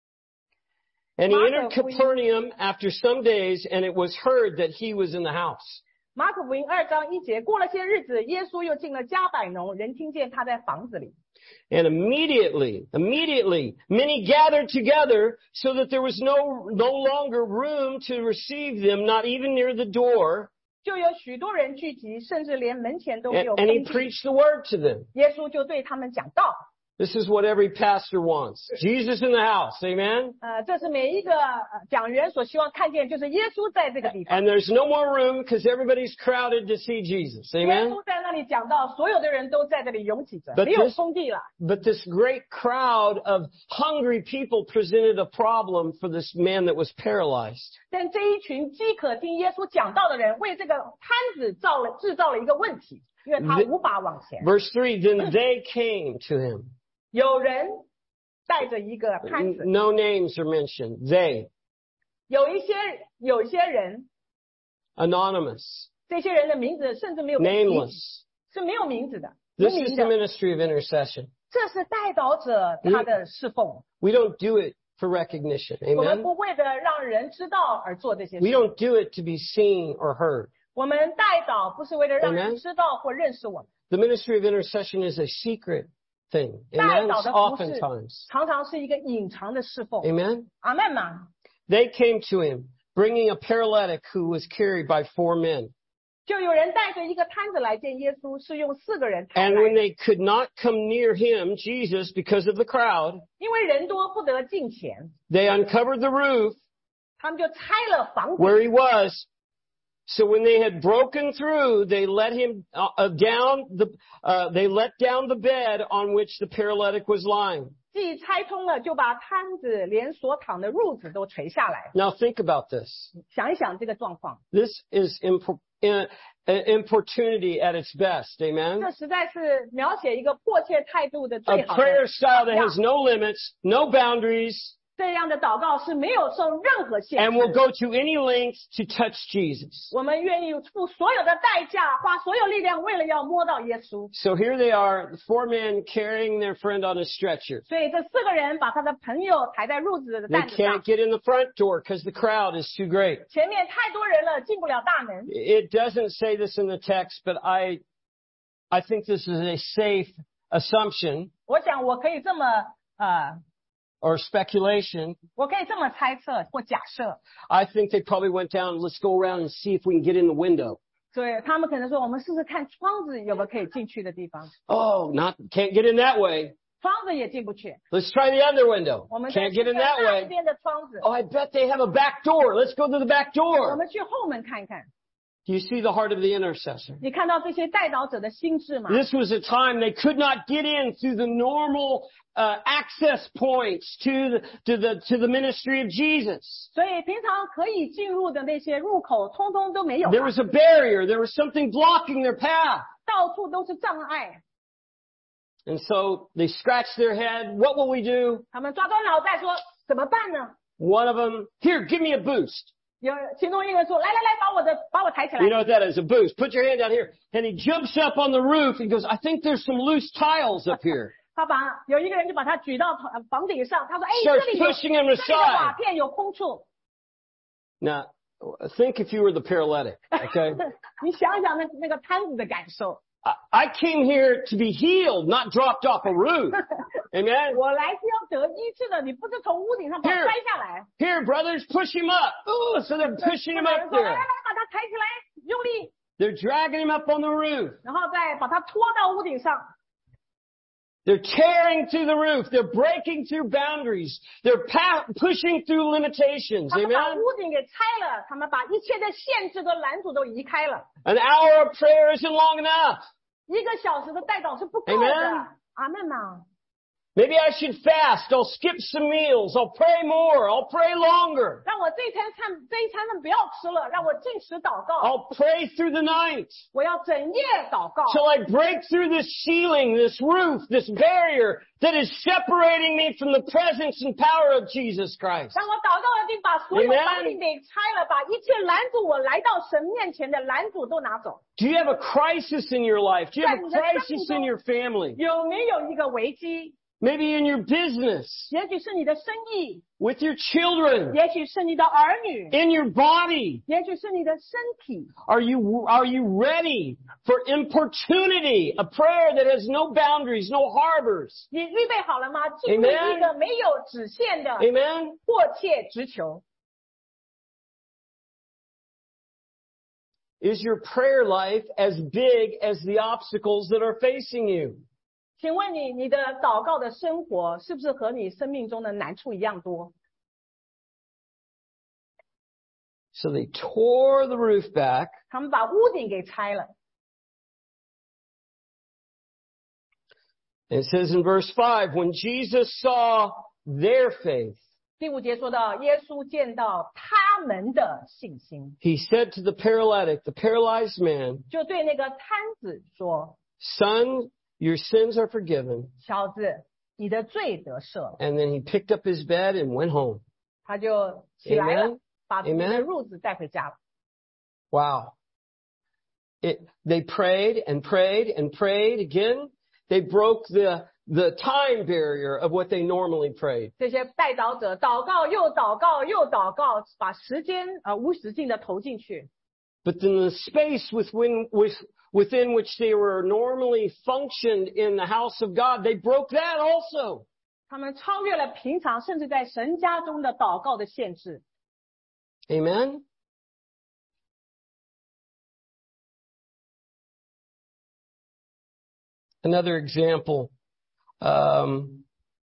And he entered Capernaum after some days, and it was heard that he was in the house.
马可福音二章一节，过了些日子，耶稣又进了加百农，人听见他在房子里。
And immediately, immediately, many gathered together so that there was no, no longer room to receive them, not even near the door.
就有许多人聚集，甚至连门前都没
And,
有
and he
空地。
preached the word to them.
耶稣就对他们讲道。
This is what every pastor wants. Jesus in the house. Amen?
呃，这是每一个呃讲员所希望看见，就是耶稣在这个地方。
And there's no more room because everybody's crowded to see Jesus.
耶
Amen?
稣在那里讲到，所有的人都在这里拥挤着，
But
没有
this-
空地了。
But this great crowd of hungry people presented a problem for this man that was paralyzed.
但这一群饥渴听耶稣讲道的人，为这个摊子造了制造了一个问题，因为他
The-
无法往前。
Verse three, then they came to him.
有人带着一个摊子，
No names are mentioned. They,
有一些有一些人，
anonymous,
这些人的名字甚至没有被提，
nameless.
是没有名字的，
This
无
is
名
the
的。
ministry of intercession.
这是代祷者他的侍奉。
We don't do it for recognition.
我们
Amen?
不为了让人知道而做这些
We
事。
don't do it to be seen or heard.
我们代祷不是为了让人
Amen.
知道或认识我们，
The ministry of intercession is a secret thing.
代
Amen?
祷
It's
的服饰
oftentimes.
常常是一个隐藏的侍奉。
Amen?
阿门嘛。
They came to him, bringing a paralytic who was carried by four men.
就有人带着一个摊子来见耶稣，是用四个人抬
And when
来，
they could not come near him, Jesus, because of the crowd,
因为人多不得进前，
they uncovered the roof
他们就拆了房子。
where he was. So when they had broken through, they let him uh, uh, down the, uh, they let down the bed on which the paralytic was lying.
既拆通了，就把摊子连所躺的褥子都垂下来。
Now think about this.
想一想这个状况，
This is impor- in- uh, importunity at its best. Amen?
这实在是描写一个迫切态度的
A
最好
prayer
的
style that has no limits, no boundaries,
这样的祷告是没有受任何限
and will
制。
go to any length to touch Jesus.
我们愿意付所有的代价，花所有力量，为了要摸到耶稣。
So here they are, the four men carrying their friend on a stretcher.
所以这四个人把他的朋友抬在褥子的
They
担子上
can't，get in the front door because the crowd is too great.
前面太多人了，进不了大门。
It doesn't say this in the text, but I, I think this is a safe assumption
我想我可以这么呃，
or speculation.
我可以这么猜测或假设，
I think they probably went down, let's go around and see if we can get in the window.
所以他们可能说，我们试试看窗子有没有可以进去的地方，
Oh, not, can't get in that way.
窗子也进不去。
Let's try the other window.
我们再
Can't
去
get in
看
that
那一
way.
边的窗子，
Oh, I bet they have a back door. Let's go to the back
我
door.
们去后门看一看。
Do you see the heart of the intercessor?
你看到这些代祷者的心智吗？
This was a time they could not get in through the normal uh, access points to the, to the to the ministry of Jesus.
所以平常可以进入的那些入口，通通都没有了，
There was a barrier. There was something blocking their path.
到处都是障碍。
And so they scratched their head. What will we do?
他们抓抓脑袋说怎么办呢？
One of them, here, give me a boost.
有其中一个人说：“来来来，把我的把我抬起来。”
You know what that is, a boost. Put your hand down here. And he jumps up on the roof and goes, I think there's some loose tiles up here.
他把有一个人就把他举到房房顶上，他说：“哎，
Starts
这里有
pushing him
这里的瓦
aside.
片有空处。
Now, think if you were the paralytic, okay? ”
你想想那那个摊子的感受。
I, I came here to be healed, not dropped off a roof. Amen?
我来是要得医治的，你不是从屋顶上把我
Here.
摔下来。
Here, brothers, push him up. Oh, so they're pushing him
有人
up
说：“来来
there.
来，把他抬起来。” 用力，
They're dragging him up on the roof.
然后再把他拖到屋顶上。
They're tearing through the roof. They're breaking through boundaries. They're pa- pushing through limitations.
他们把
Amen?
屋顶给拆了，他们把一切的限制和拦阻都移开了。
An hour of prayer isn't long enough.
一个小时的代祷是不够的。
Amen.
阿门嘛。
Maybe I should fast. I'll skip some meals. I'll pray more. I'll pray longer.
让我这一餐餐这一餐饭不要吃了，让我进食祷告。
I'll pray through the night
我要整夜祷告，
till I break through this ceiling, this roof, this barrier that is separating me from the presence and power of Jesus Christ.
让我祷告的地把所有
Amen.
房顶给拆了，把一切拦阻我来到神面前的拦阻都拿走。
Do you have a crisis in your life? Do you have a crisis in your family?
有没有一个危机？
Maybe in your business,
也许是你的生意，
with your children,
也许是你的儿女，
in your body.
也许是你的身体。
Are you, are you ready for importunity? A prayer that has no boundaries, no harbors.
你预备好了吗？进入
Amen.
一个没有止线的
Amen?
迫切直求。
Is your prayer life as big as the obstacles that are facing you?
请问你，你的祷告的生活是不是和你生命中的难处一样多？
So they tore the roof back.
他们把屋顶给拆了。
And it says in verse five, when Jesus saw their faith,
第五节说到，耶稣见到他们的信心，
he said to the paralytic, the paralyzed man,
就对那个瘫子说
son, your sins are forgiven.
小子，你的罪得赦了。
And then he picked up his bed and went home.
他就起来了，
Amen.
把自己的
Amen.
褥子带回家了。
Wow. It, they prayed and prayed and prayed again. They broke the, the time barrier of what they normally prayed.
这些代祷者祷告又祷告又祷告，把时间啊、呃、无止境的投进去。
But then the space within, with, within which they were normally functioned in the house of God, they broke that also.
他们超越了平常甚至在神家中的祷告的限制。
Amen? Another example. Um,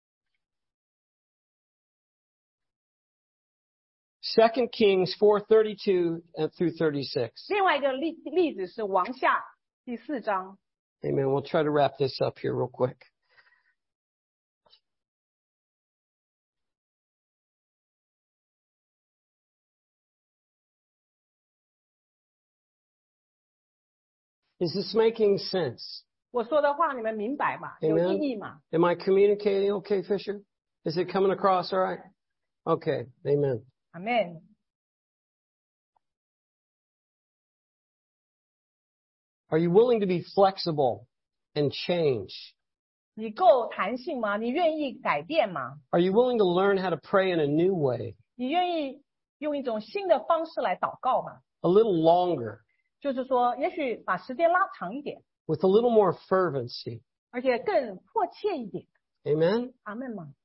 Second Kings four thirty-two through thirty-six.
另外一个例例子是王下第四章。
Amen. We'll try to wrap this up here real quick. Is this making sense?
我说的话你们明白吗？有
Amen.
意义吗？
Am I communicating okay, Fisher? Is it coming across all right? Okay. Amen.
阿门。
Are you willing to be flexible and change?
你够弹性吗？你愿意改变吗？
Are you willing to learn how to pray in a new way?
你愿意用一种新的方式来祷告吗？
A little longer,
就是说，也许把时间拉长一点，
with a little more fervency.
而且更迫切一点。
Amen?
阿门吗？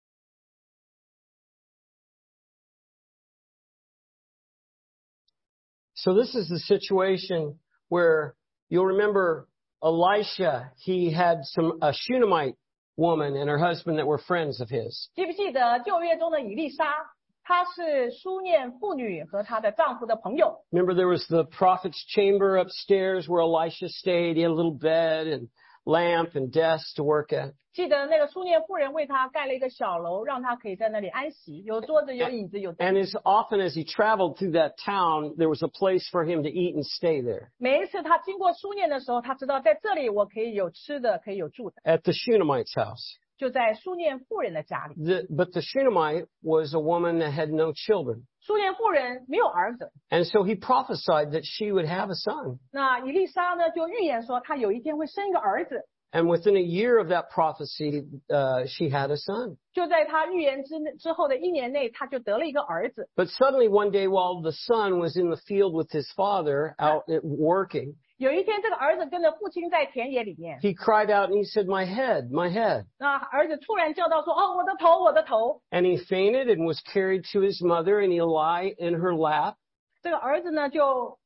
So this is the situation where you'll remember Elisha, he had some, a Shunammite woman and her husband that were friends of his.
记不记得旧约中的以利沙？她是书念妇女和她的丈夫的朋友。
Remember there was the prophet's chamber upstairs where Elisha stayed. He had a little bed and lamp and desk to work at.
记得那个书念妇人为他盖了一个小楼，让他可以在那里安息，有桌子，有椅子，有。
And as often as he traveled through that town, there was a place for him to eat and stay there.
每一次他经过书念的时候，他知道在这里我可以有吃的，可以有住的，
At the Shunammite's house.
就在书念妇人的家里。
The, but the Shunammite was a woman that had no children.
书念妇人没有儿子，
And so he prophesied that she would have a son.
那以利沙呢就预言说，他有一天会生一个儿子。
And within a year of that prophecy, uh, she had a son.
就在他预言之之后的一年内，他就得了一个儿子。
But suddenly one day while the son was in the field with his father out at working,
有一天，这个儿子跟着父亲在田野里面，
he cried out and he said, my head, my head.
那儿子突然叫到说：“哦，我的头，我的头。”
And he fainted and was carried to his mother and he lay in her lap.
这个儿子呢就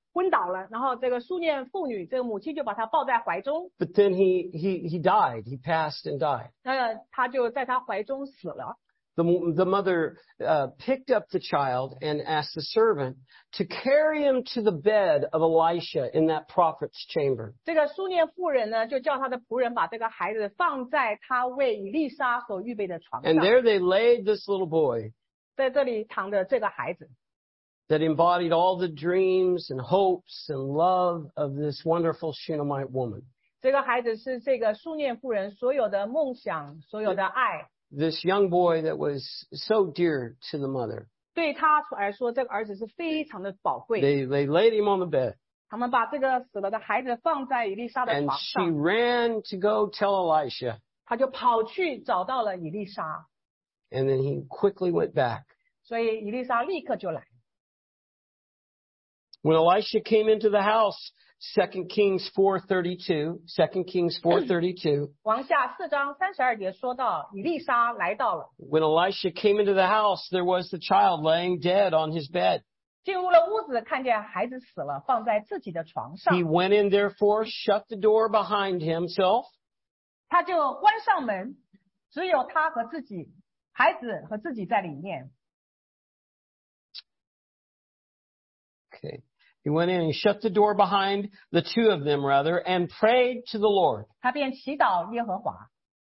昏倒了，然后这个苏念妇女这个母亲就把他抱在怀中，
But then he, he, he died. He passed and died.
呃，他就在他怀中死了。
The, the mother uh, picked up the child and asked the servant to carry him to the bed of Elisha in that prophet's chamber.
这个苏念妇人呢，就叫他的仆人把这个孩子放在他为以利沙所预备的床上，
And there they laid this little boy
在这里躺着这个孩子，
that embodied all the dreams and hopes and love of this wonderful Shunammite woman.
这个孩子是这个苏念妇人所有的梦想，所有的爱。
This young boy that was so dear to the mother.
对他来说，这个儿子是非常的宝贵。
They, they laid him on the bed.
他们把这个死了的孩子放在以利沙的
And
床
she
上，
ran to go tell Elisha.
他就跑去找到了以利沙，
And then he quickly went back.
所以以利沙立刻就来。
When Elisha came into the house, Second Kings four thirty-two, Second Kings four thirty-two,
王下四章三十二节说到，以利沙来到了，
when Elisha came into the house, there was the child laying dead on his bed.
进入了屋子，看见孩子死了，放在自己的床上，
He went in, therefore, shut the door behind himself,
他就关上门，只有他和自己，孩子和自己在里面。
Okay. He went in and shut the door behind the two of them, rather, and prayed to the Lord.
他便祈祷耶和华。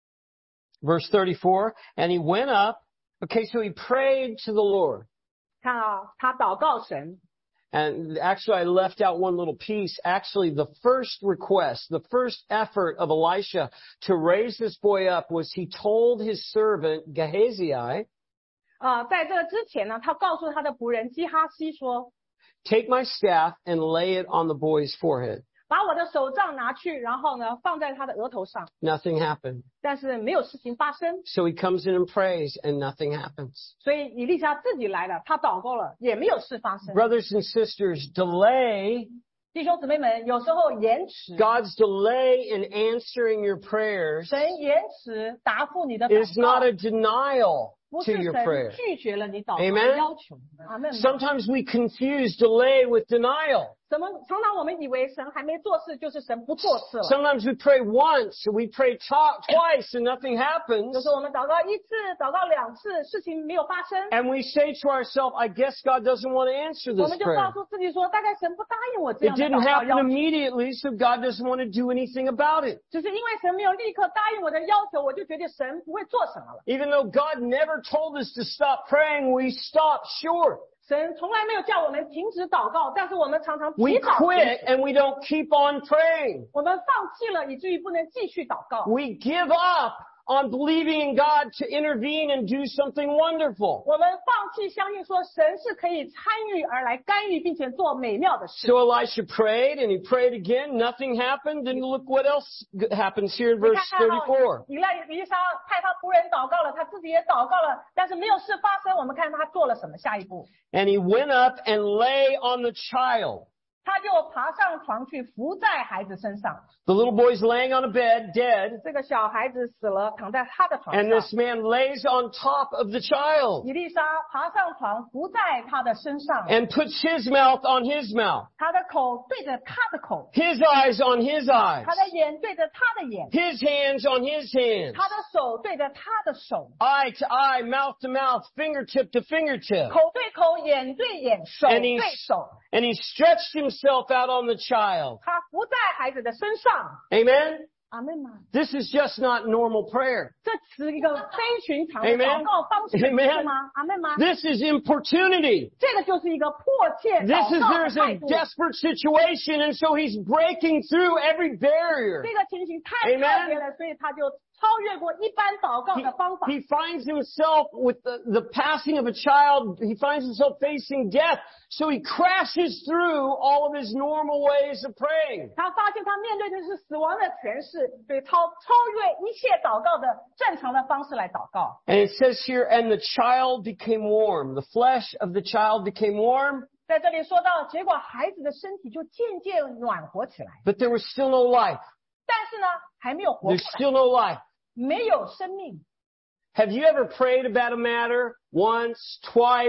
Verse thirty-four, and he went up. Okay, so he prayed to the Lord.
看啊，他祷告神。
And actually, I left out one little piece. Actually, the first request, the first effort of Elisha to raise this boy up was he told his servant Gehazi,
呃，在这之前呢，他告诉他的仆人基哈西说，
take my staff and lay it on the boy's forehead.
把我的手杖拿去，然后呢放在他的额头上，
Nothing happened.
但是没有事情发生，
So he comes in and prays and nothing happens.
所以以利沙自己来了，他祷告了，也没有事发生。
Brothers and sisters, delay,
弟兄姊妹们，有时候延迟，
God's delay in answering your prayers
神延迟答复你的
is
祷
not
告，
a denial
不
to
是
your
神
prayer.
拒绝了你祷告
Amen
的要求。阿门。
Sometimes we confuse delay with denial.
怎么常常我们以为神还没做事，就是神不做事了。
Sometimes we pray once, we pray t- twice, and nothing
就
happens.
是我们祷告一次，祷告两次，事情没有发生，
And we say to ourselves, I guess God doesn't want to answer
我
this
们就告
prayer.
诉自己说，大概神不答应我这
It
样的
didn't
祷告
happen
要求，
immediately, so God doesn't want to do anything about it.
只是因为神没有立刻答应我的要求，我就觉得神不会做什么了。
Even though God never told us to stop praying, we stop short.
神从来没有叫我们停止祷告，但是我们常常提
We
早停
quit
止，
and we don't keep on praying.
我们放弃了，以至于不能继续祷告。
We give up on believing in God to intervene and do something wonderful.
我们放弃相信说神是可以参与而来干预，并且做美妙的事。
So Elisha prayed and he prayed again. Nothing happened. And look what else happens here in
你
verse
看看哦
thirty-four.
以赖以利沙派他仆人祷告了，他自己也祷告了，但是没有事发生。我们看他做了什么？下一步，
And he went up and lay on the child.
他就爬上床去伏在孩子身上。
The little boy's laying on a bed, dead.
这个小孩子死了，躺在他的床
And
上。
this man lays on top of the child
以利沙爬上床伏在他的身上，
and puts his mouth on his mouth,
他的口对着他的口，
his eyes on his eyes,
他的眼对着他的眼，
his hands on his hands,
他的手对着他的手，
eye to eye, mouth to mouth, fingertip to fingertip.
口对口，眼对眼，手
And
对
he-
手。
And he stretched himself out on the child.
他伏在孩子的身上。
Amen?
阿门吗？
This is just not normal prayer.
这是一个非寻常的
Amen
祷告方式，
Amen
是吗？阿门吗？
This is importunity.
这个就是一个迫切
This
祷
is,
告的
there's
态
a
度。
desperate situation, and so he's breaking through every barrier.
这个情形太
Amen
特别了，所以他就超越过一般祷告
He,
的方法。
he finds himself with the, the passing of a child. He finds himself facing death. So he crashes through all of his normal ways of praying.
他发现他面对的是死亡的权势，所以超超越一切祷告的正常的方式来祷告。
And it says here, and the child became warm. The flesh of the child became warm,
在这里说到，结果孩子的身体就渐渐暖和起来，
but there was still no life.
但是呢，还没有活过
There's
来，
still no life.
没有生命。
Have you ever prayed about a matter once, twice,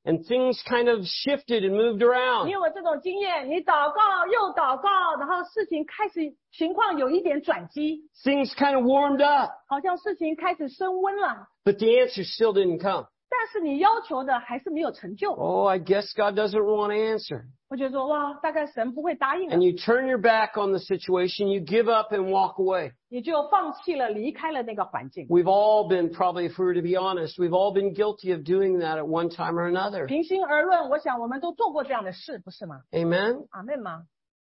and things kind of shifted and moved around.
你有没有这种经验？你祷告又祷告，然后事情开始情况有一点转机，
Things kind of warmed up,
好像事情开始升温了，
but the answer still didn't come.
但是你要求的还是没有成就。
Oh, I guess God doesn't want to answer.
我就说哇，大概神不会答应了
And，you turn your back on the situation, you give up and walk away.
你就放弃了，离开了那个环境。
We've all been, probably if we were to be honest, we've all been guilty of doing that at one time or another.
平心而论，我想我们都做过这样的事，不是吗？
Amen?
阿门吗？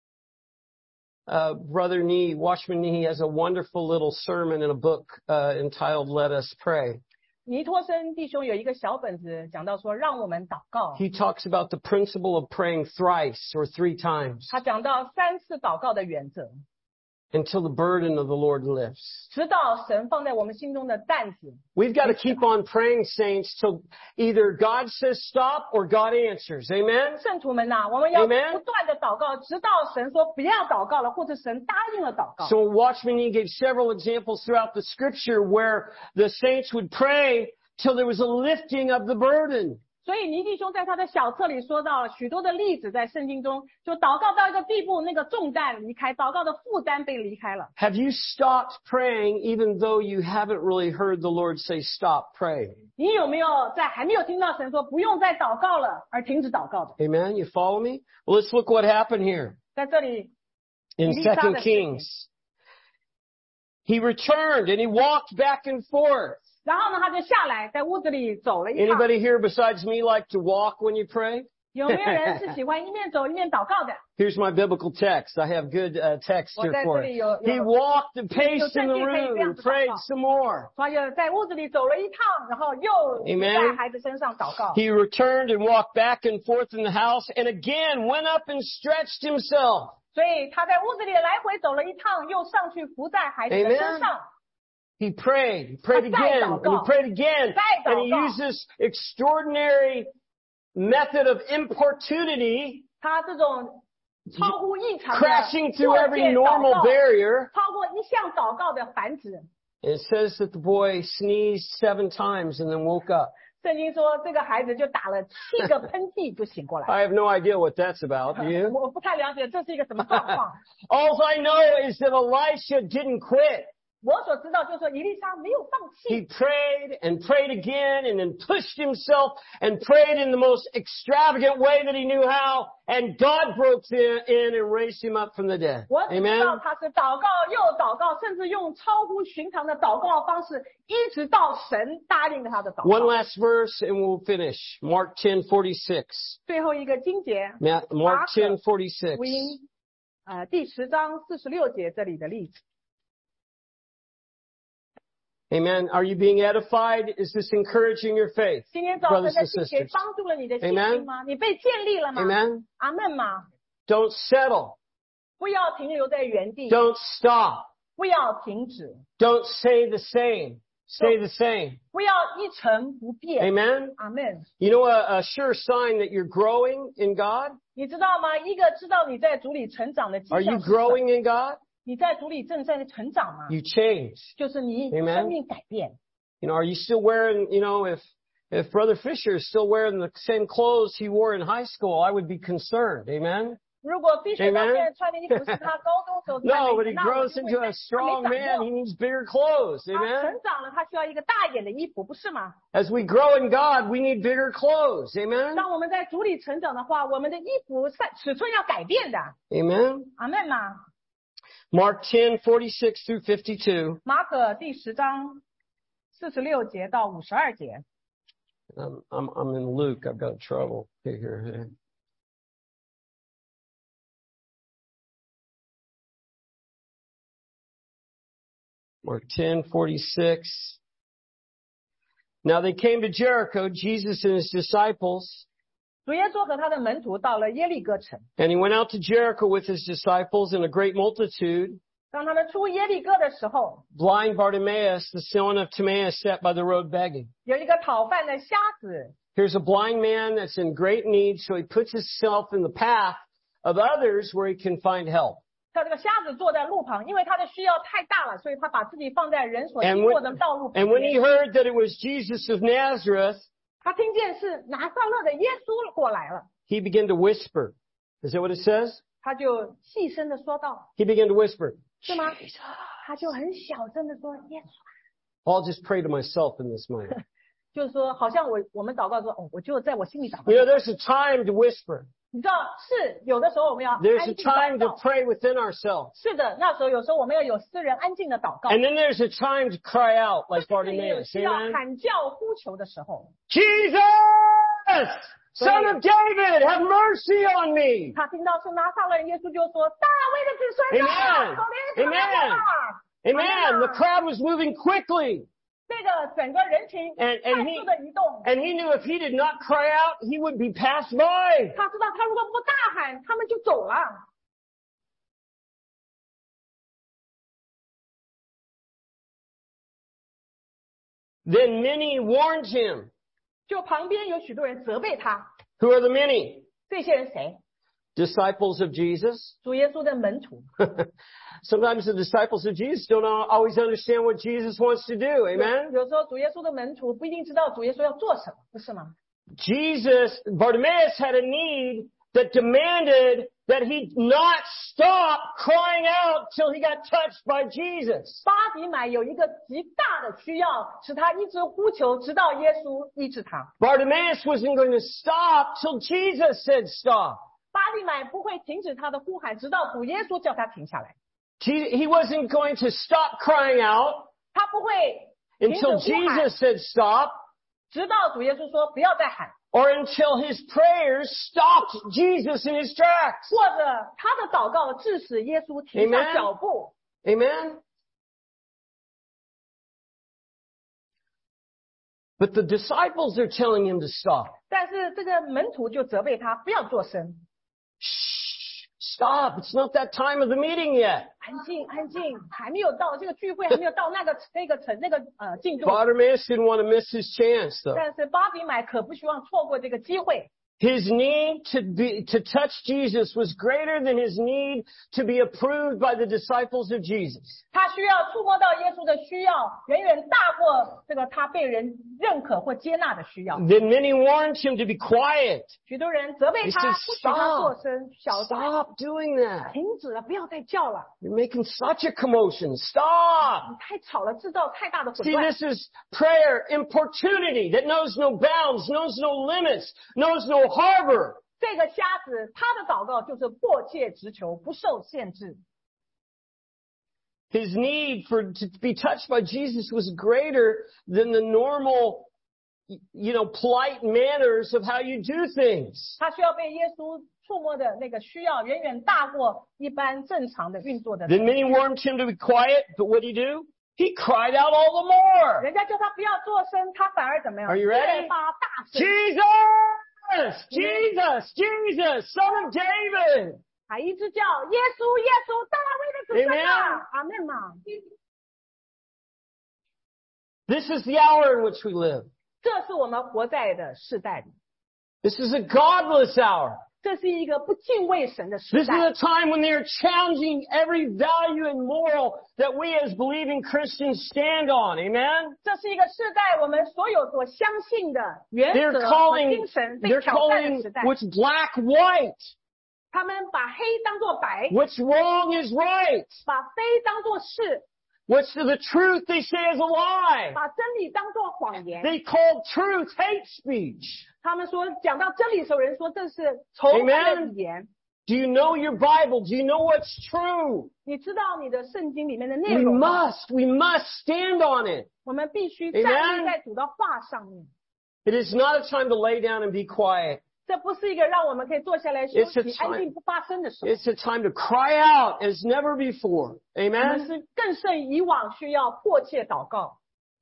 Uh, Brother Nee, Watchman Nee, has a wonderful little sermon in a book uh, entitled Let Us Pray.
尼托森弟兄有一个小本子，讲到说让我们祷告。
He talks about the principle of praying thrice or three times
他讲到三次祷告的原则，
until the burden of the Lord lifts.
直到神放在我们心中的担子。
We've got to keep on praying, saints, till either God says stop or God answers. Amen?
圣徒们呐、我们要不
Amen
断的祷告，直到神说不要祷告了，或者神答应了祷告。
So Watchman Nee gave several examples throughout the scripture where the saints would pray till there was a lifting of the burden.
所以尼弟兄在他的小册里说到了许多的例子，在圣经中就祷告到一个地步，那个重担离开，祷告的负担被离开了。
Have you stopped praying even though you haven't really heard the Lord say stop praying?
你有没有在还没有听到神说不用再祷告了而停止祷告的？
Amen? You follow me? Well, let's look what happened here
在这里
in
以利沙的
Second
事情。
Kings. He returned and he walked back and forth.
然后呢，他就下来，在屋子里走了一趟。
Anybody here besides me like to walk when you pray?
有没有人是喜欢一面走一面祷告的？
Here's my biblical text. I have good uh, text
我
here
在
for
这里
it.
有
He
有，
walked and paced in the room and prayed some more.
他就在屋子里走了一趟，然后又
Amen
在孩子身上祷告。
He returned and walked back and forth in the house and again went up and stretched himself.
所以他在屋子里来回走了一趟，又上去伏在孩子的身上。
He prayed, he prayed again, and he prayed again, and he used this extraordinary method of importunity,
他这种超乎异常的
crashing through
过
every
界祷
normal
告，
barrier.
超过一项祷告的繁殖。
It says that the boy sneezed seven times and then woke up.
圣经说，这个孩子就打了七个喷嚏就醒过来。
I have no idea what that's about, do you?
我不太了解这是一个什么状况。
All I know is that Elisha didn't quit.
我所知道就是说，以利沙没有放
He
弃，
prayed and prayed again and then pushed himself and prayed in the most extravagant way that he knew how, and God broke in, in and raised him up from the dead.
我只知道
Amen?
他是祷告又祷告，甚至用超乎寻常的祷告方式，一直到神答应了他的祷
One
告。
last verse and we'll finish. Mark ten forty-six.
最后一个经节，
Mark
马可
ten forty-six.
福音，呃，第十章四十六节这里的例子。
Amen. Are you being edified? Is this encouraging your faith?
今天早晨
Brothers
的
and
经节
sisters.
帮助了你的信心吗？你被建立了吗？
Amen.
阿门吗？
Don't settle.
不要停留在原地，
Don't stop.
不要停止，
Don't say the same. Stay the same.
不要一成不变。
Amen.
阿门。
You know a, a sure sign that you're growing in God?
你知道吗？一个知道你在主里成长的迹
Are
象
you
是什么？
growing in God?
你在主里正在成长吗？
You change.
就是你
Amen
生命改变。
You know, are you still wearing, you know, if, if Brother Fisher is still wearing the same clothes he wore in high school, I would be concerned. Amen?
如果必须到现在穿的衣服是他高中时候穿
No,
的
but
衣
he
服，那我
grows
就会
into
在
a strong
他没
man.
长
He
过
needs bigger clothes.
他
Amen?
成长了，他需要一个大一点的衣服，不是吗？
As we grow in God, we need bigger clothes. Amen?
当我们在主里成长的话，我们的衣服尺尺寸要改变的。
Amen?
阿门吗？
Mark ten forty-six through fifty-two.
马可第十章四十六节到五十二节。
I'm, I'm, I'm in Luke. I've got trouble. Here, here, here. Mark ten forty-six. Now they came to Jericho, Jesus and his disciples,
主耶稣和他的门徒到了耶利哥城，
and he went out to Jericho with his disciples and a great multitude.
当他们出耶利哥的时候，
Blind Bartimaeus, the son of Timaeus, sat by the road begging.
有一个讨饭的瞎子，
Here's a blind man that's in great need, so he puts himself in the path of others where he can find help.
他这个瞎子坐在路旁，因为他的需要太大了，所以他把自己放在人所
And
经
when,
过的道路旁
and when he
边。
heard that it was Jesus of Nazareth,
他听见是拿撒勒的耶稣过来了，
he began to whisper. Is that what it says?
他就细声的说道，
He began to whisper.
是吗？他就很小声的说耶稣，
I'll just pray to myself in this moment.
就是说好像我我们祷告说，哦，我就在我心里祷告。
You know, there's a time to whisper.
你知道，是有的时候我们要
There's
安
a
静
time
祷
to
告。
pray within ourselves.
是的，那时候有时候我们要有私人安静的祷告。
And then there's a time to cry out like
也有
Bartimaeus.
需要
Amen?
喊叫呼求的时候，
Jesus! Son of David, have mercy on me!
他听到是拿撒勒人，耶稣就说：“大卫的子孙啊，
Amen.
可怜可怜啊！”
Amen. The crowd was moving quickly.
这个整个人群
And,
快
and, he,
速的移动。
and he knew if he did not cry out, he would be passed by.
他知道他如果不大喊，他们就走了。
Then many warned him.
就旁边有许多人责备他。
Who are the many?
这些人谁？
Disciples of Jesus.
主耶稣的门徒。
Sometimes the disciples of Jesus don't always understand what Jesus wants to do. Amen?
有时候主耶稣的门徒不一定知道主耶稣要做什么，不是吗？
Jesus, Bartimaeus had a need that demanded that he not stop crying out till he got touched by Jesus.
巴迪买有一个极大的需要，使他一直呼求，直到耶稣医治他。
Bartimaeus wasn't going to stop till Jesus said stop.
巴迪买不会停止他的呼喊，直到主耶稣叫他停下来。
He he wasn't going to stop crying out
他不会停止
until
呼喊，
Jesus said stop,
直到主耶稣说不要再喊，
or until his prayers stopped Jesus in his tracks.
或者他的祷告致使耶稣停下
Amen.
脚步。
Amen? But the disciples are telling him to stop.
但是这个门徒就责备他不要作声，
Shh, stop. It's not that time of the meeting yet.
安静安静，还没有到这个聚会还没有到那个那个层那个呃进度。
Bartimaeus didn't want to miss his chance, though.
但是巴比买可不希望错过这个机会。
His need to be, to touch Jesus was greater than his need to be approved by the disciples of Jesus.
他需要触摸到耶稣的需要，远远大过这个他被人认可或接纳的需要。
Then many warned him to be quiet.
许多人责备
He
他，
said,
不许他作声，小声，
Stop doing that.
停止了，不要再叫了，
You're making such a commotion. Stop.
你太吵了，制造太大的混
See,
乱。
this is prayer importunity that knows no bounds, knows no limits, knows no harbor.
这个瞎子，他的祷告就是迫切直求，不受限制。
His need for to be touched by Jesus was greater than the normal, you know, polite manners of how you do things.
他需要被耶稣触摸的那个需要，远远大过一般正常的运作的。
Then many warned him to be quiet, but what did he do? He cried out all the more.
人家叫他不要作声，他反而怎么样？
Are you ready?
越发大声。
Jesus! Jesus! Jesus! Son of David!
还一直叫耶稣，耶稣，大卫的子孙啊！阿门嘛。
This is the hour in which we live.
这是我们活在的世代里，
This is a godless hour.
这是一个不敬畏神的时
This is
代
a。time when they are challenging every value and moral that we as believing Christians stand on. Amen?
这是一个世代，我们所有所相信的原
They're
则和
calling,
精神被
they're
挑战的
calling
时代。
what's black white.
他们把黑当作白，
What's wrong is right.
把非当作是，
What's the truth they say is a lie.
把真理当作谎言。
They call truth hate speech.
他们说讲到真理的时候，人说这是仇恨的语言。
Do you know your Bible? Do you know what's true?
你知道你的圣经里面的内
We
容吗？
must, we must stand on it.
我们必须站
Amen.
立在主的话上面。
It is not a time to lay down and be quiet.
这不是一个让我们可以坐下来休
It's a
息、
time-
安静不发声的时候。
It's a time to cry out as never before.
我们
Amen?
是更胜以往，需要迫切祷告。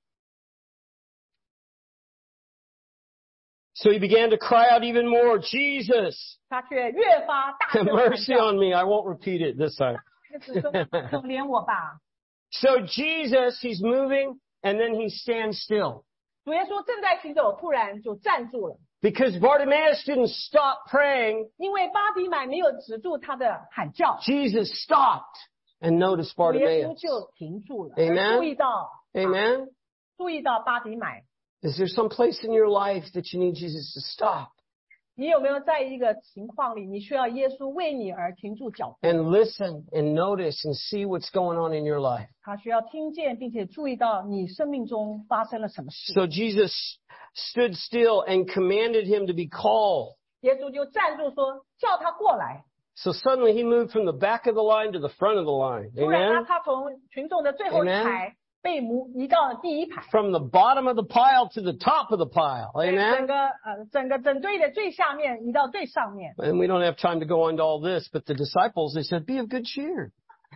So he began to cry out even more, Jesus,
他却越发大
have
声地喊
mercy
叫
on me. I won't repeat it this time.
子孙可怜我吧！
So Jesus, he's moving and then he stands still.
主耶稣正在行走，突然就站住了，
Because Bartimaeus didn't stop praying,
因为巴迪买没有止住他的喊叫，
Jesus stopped and noticed
主耶稣
Bartimaeus.
就停住了，
Amen.
而注意到
Amen?
注意到巴迪买，
Is there some place in your life that you need Jesus to stop
你有没有在一个情况里，你需要耶稣为你而停住脚步？
and listen and notice and see what's going on in your life?
他需要听见并且注意到你生命中发生了什么事。
So Jesus stood still and commanded him to be called.
耶稣就站住说：“叫他过来。”
So suddenly he moved from the back of the line to the front of the line.
突然呢，
Amen?
他从群众的最后一排被移移到了第一排，
From the bottom of the pile to the top of the pile.
整
Amen?
个呃整个整队的最下面移到最上面。
And we don't have time to go into all this, but the disciples, they said, be of good cheer.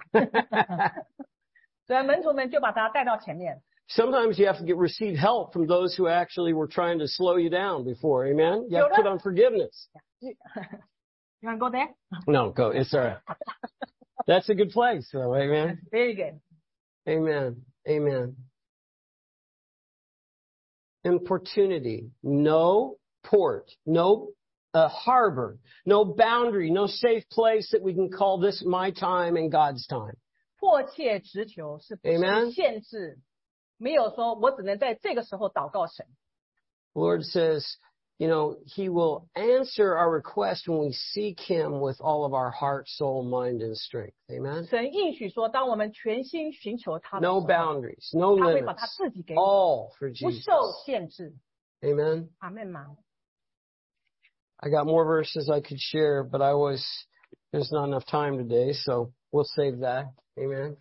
所以门徒们就把他带到前面。
Sometimes you have to get receive help from those who actually were trying to slow you down before. Amen? You have to put on forgiveness.
You want to go there?
No, go. It's all right. That's a good place, though. Amen?
Very good.
Amen. Amen. Importunity. No port. No uh, harbor. No boundary. No safe place that we can call this my time and God's time.
迫切直求是不
Amen.
是限制，没有说我只能在这个时候祷告神。
The Lord says, you know, He will answer our request when we seek Him with all of our heart, soul, mind, and strength. Amen?
神应许说，当我们全心寻求他的时
No
候，
boundaries, no
他会把他
limits,
自己给你，
all for
不
Jesus.
受限制。
Amen?
阿门吗？
I got more verses I could share, but I was, there's not enough time today, so we'll save that. Amen?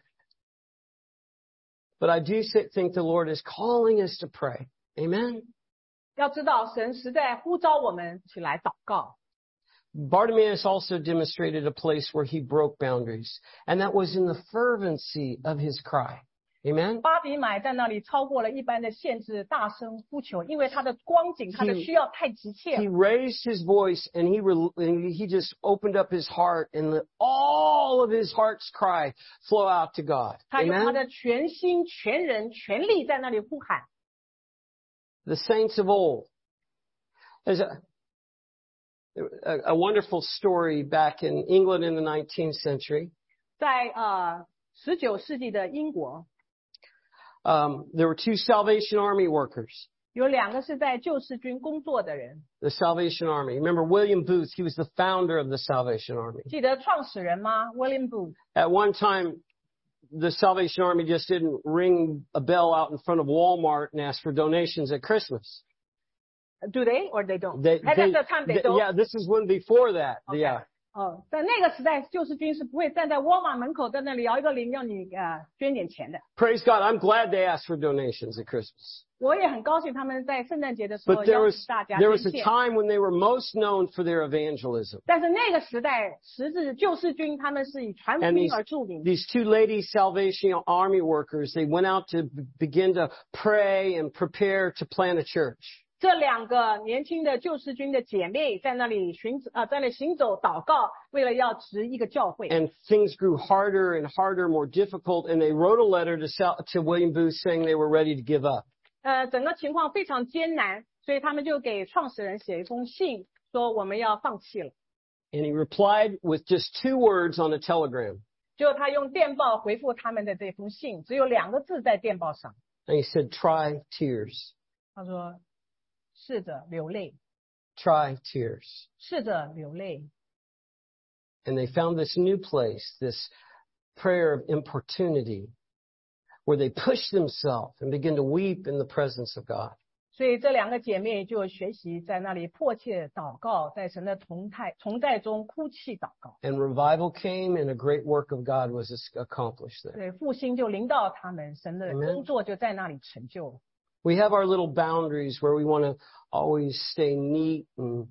But I do think the Lord is calling us to pray. Amen?
要知道，神实在呼召我们起来祷告。
Bartimaeus also demonstrated a place where he broke boundaries, and that was in the fervency of his cry. Amen?
巴比买在那里超过了一般的限制，大声呼求，因为他的光景，他的需要太急切
He
了。
raised his voice and he re- and he just opened up his heart and let all of his heart's cry flow out to God.
他用他
Amen?
的全心、全人、全力在那里呼喊。
The saints of old. There's a, a, a wonderful story back in England in the nineteenth century.
在呃十九世纪的英国，
Um, there were two Salvation Army workers.
有两个是在救世军工作的人，
The Salvation Army. Remember William Booth? He was the founder of the Salvation Army.
记得创始人吗 ？William Booth。
At one time, the Salvation Army just didn't ring a bell out in front of Walmart and ask for donations at Christmas.
Do they or they don't?
They,
At
they-
that time they
they-
don't.
yeah, this is when before that.
Okay.
Yeah.
哦，在那个时代，救世军是不会站在沃尔玛门口在那里摇一个铃，让你呃捐点钱的。
Praise God. I'm glad they asked for donations at Christmas.
我也很高兴他们在圣诞节的时候
But there
邀
was,
请大家
there was
捐
a
献。
time when they were most known for their evangelism.
但是那个时代，十字救世军他们是以传福
And
音
these,
而著名。
these two lady Salvation Army workers, they went out to b- begin to pray and prepare to plant a church.
这两个年轻的救世军的姐妹在那里行啊，在那里行走祷告，为了要植一个教会。
And things grew harder and harder, more difficult, and they wrote a letter to, Sal- to William Booth saying they were ready to give up.
呃，整个情况非常艰难，所以他们就给创始人写一封信，说我们要放弃了。
And he replied with just two words on a telegram.
就他用电报回复他们的这封信，只有两个字在电报上。
And he said, try tears.
他说：“试着流泪，
Try tears.
试着流泪。”
And they found this new place, this prayer of importunity, where they push themselves and begin to weep in the presence of God.
所以这两个姐妹就学习在那里迫切祷告，在神的同在同在中哭泣祷告。
And revival came and a great work of God was accomplished there.
对，复兴就临到他们，神的
Amen.
工作就在那里成就。
We have our little boundaries where we want to always stay neat and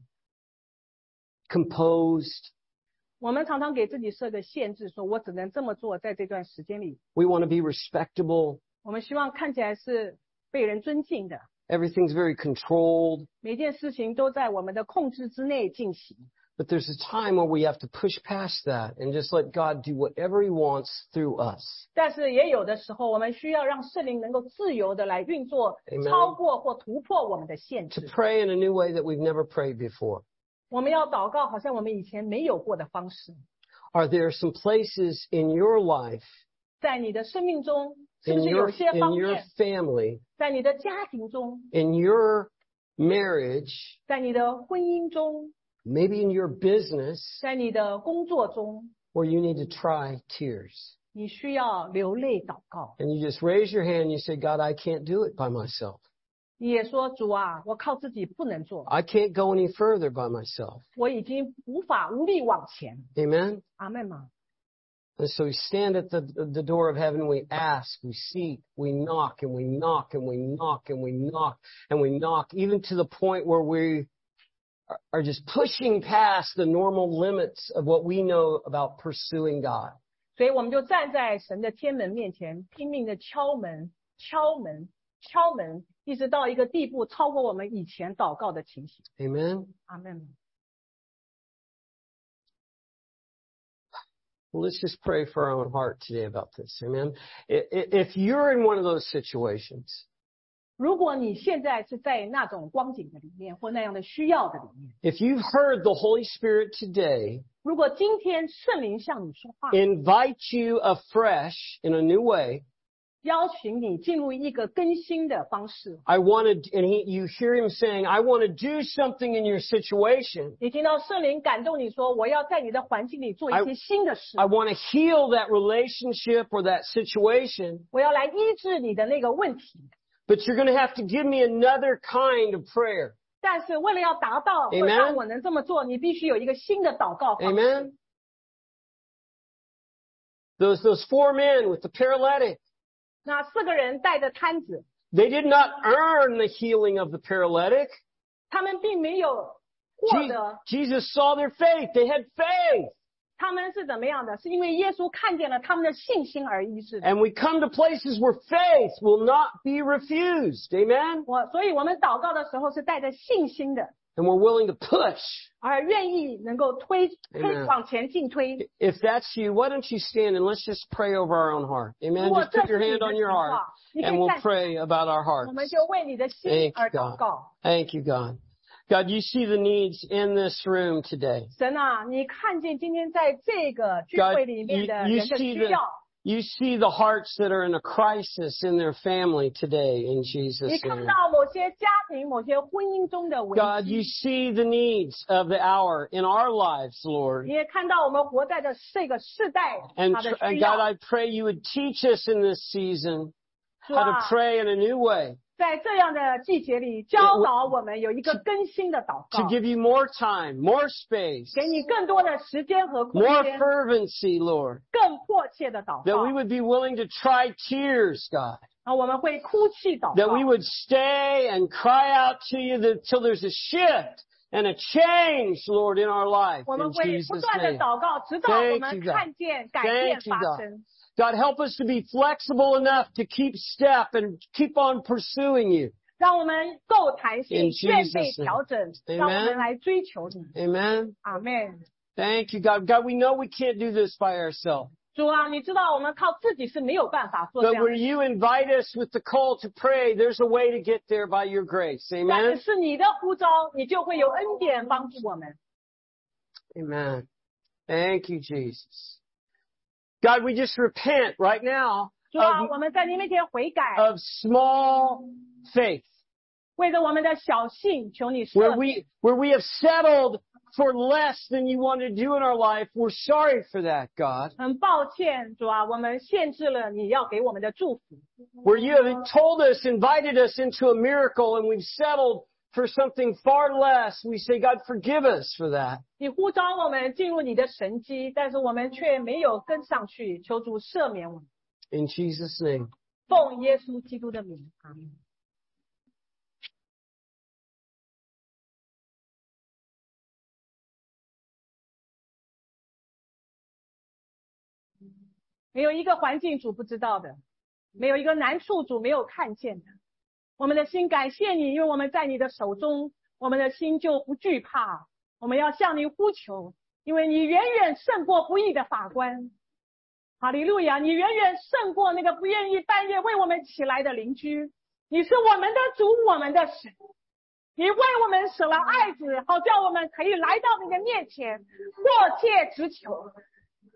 composed.
我们常常给自己设个限制，说我只能这么做，在这段时间里，
We want to be respectable.
我们希望看起来是被人尊敬的，
Everything's very controlled.
每件事情都在我们的控制之内进行。
But there's a time where we have to push past that and just let God do whatever He wants through us.
但是也有的时候，我们需要让圣灵能够自由的来运作，
Amen.
超过或突破我们的限
To
制。
pray in a new way that we've never prayed before.
我们要祷告，好像我们以前没有过的方式。
Are there some places in your life
在你的生命中，是
in
不是
your
有些
in
方
your
面，
family,
在你的家庭中，
in your marriage,
在你的婚姻中，
maybe in your business,
在你的工作中，
where you need to try tears?
你需要流泪祷告。
And you just raise your hand and you say, God, I can't do it by myself.
你也说主啊，我靠自己不能做，
I can't go any further by myself.
我已经无法无力往前。
Amen?
阿门吗？
And so we stand at the, the door of heaven, we ask, we seek, we knock, and we knock, and we knock, and we knock, and we knock, even to the point where we are, are just pushing past the normal limits of what we know about pursuing God.
所以我们就站在神的天门面前，拼命的敲门、敲门、敲门，一直到一个地步，超过我们以前祷告的情形。
Amen?
阿门。
Well, let's just pray for our own heart today about this. Amen? I- i- If you're in one of those situations,
如果你现在是在那种光景的里面，或那样的需要的里面，
if you've heard the Holy Spirit today
如果今天圣灵向你说话，
invite you afresh in a new way,
邀请你进入一个更新的方式，
I want to, and he, you hear him saying, I want to do something in your situation.
你听到圣灵感动你说，我要在你的环境里做一些新的事
I，want to heal that relationship or that situation,
我要来医治你的那个问题。
but you're going to have to give me another kind of prayer.
但是为了要达到，
Amen.
或让我能这么做，你必须有一个新的祷告方式。
Amen? Those, those four men with the paralytic,
那四个人带着摊子，
they did not earn the healing of the paralytic.
他们并没有获
Je-
得，
Jesus saw their faith. They had faith.
他们是怎么样的？是因为耶稣看见了他们的信心而医治的。
And we come to places where faith will not be refused. Amen?
我，所以我们祷告的时候是带着信心的，
And we're willing to push.
而愿意能够推推
Amen.
往前进推。
If that's you, why don't you stand and let's just pray over our own heart.
如
Amen?
果
Just
这
put
是
your
你
hand
的
on
情
your heart
况，你可
and
以
we'll
站起来，
pray about our
我
hearts.
们就为你的心
Thank
而
you,
祷
God.
告。
Thank you, God. God, you see the needs in this room today.
神啊，你看见今天在这个聚
God,
会里面
you,
的
you
人的
see
需
the
要，
you see the hearts that are in a crisis in their family today in
你
Jesus'
看
name.
到某些家庭、某些婚姻中的危
God, you
机，
see the needs of the hour in our lives, Lord.
你也看到我们活在的这个世代
And,
他的
and
需
God,
要。
I pray you would teach us in this season
是
how to
吧？
pray in a new way,
在这样的季节里，教导我们有一个更新的祷
to
告，
give you more time, more space,
给你更多的时间和空
more
间，
fervency, Lord,
更迫切的祷
that
告
we。would be willing to try tears, God,
啊，我们会哭泣祷
that we
告，
would stay and cry out to you until there's a shift and a change, Lord, in our life.
我
In
们会不
Jesus'
断的
name.
祷告，直到
Thank
我们
you, God.
看见改
Thank
变
you,
发
God.
生。
God, help us to be flexible enough to keep step and keep on pursuing you.
让我们够弹
In
性，愿被
Jesus' name.
调整，
Amen.
让我们来追求你。
Amen.
阿门。
Thank you, God. God, we know we can't do this by ourselves.
主啊，你知道我们靠自己是没有办法做这
But
样
where
的，
you invite us with the call to pray, there's a way to get there by your grace.
但是
Amen.
是你的呼召，你就会有恩典帮助我们。
Amen. Thank you, Jesus. God, we just repent right now
主啊，
of,
我们在你面前悔改，
of small faith,
为着我们的小信，求你
where
赦免。
we, where we have settled for less than you want to do in our life. We're sorry for that, God.
很抱歉，主啊，我们限制了你要给我们的祝福。
Where you have told us, invited us into a miracle, and we've settled for something far less. We say, God, forgive us for that.
你呼召我们进入你的神机，但是我们却没有跟上去，求主赦免我们。
In Jesus' name.
奉耶稣基督的名，阿门。没有一个环境主不知道的，没有一个难处主没有看见的。我们的心感谢你，因为我们在你的手中，我们的心就不惧怕。我们要向你呼求，因为你远远胜过不义的法官。哈利路亚！你远远胜过那个不愿意半夜为我们起来的邻居。你是我们的主，我们的神。你为我们舍了爱子，好叫我们可以来到你的面前，迫切直求。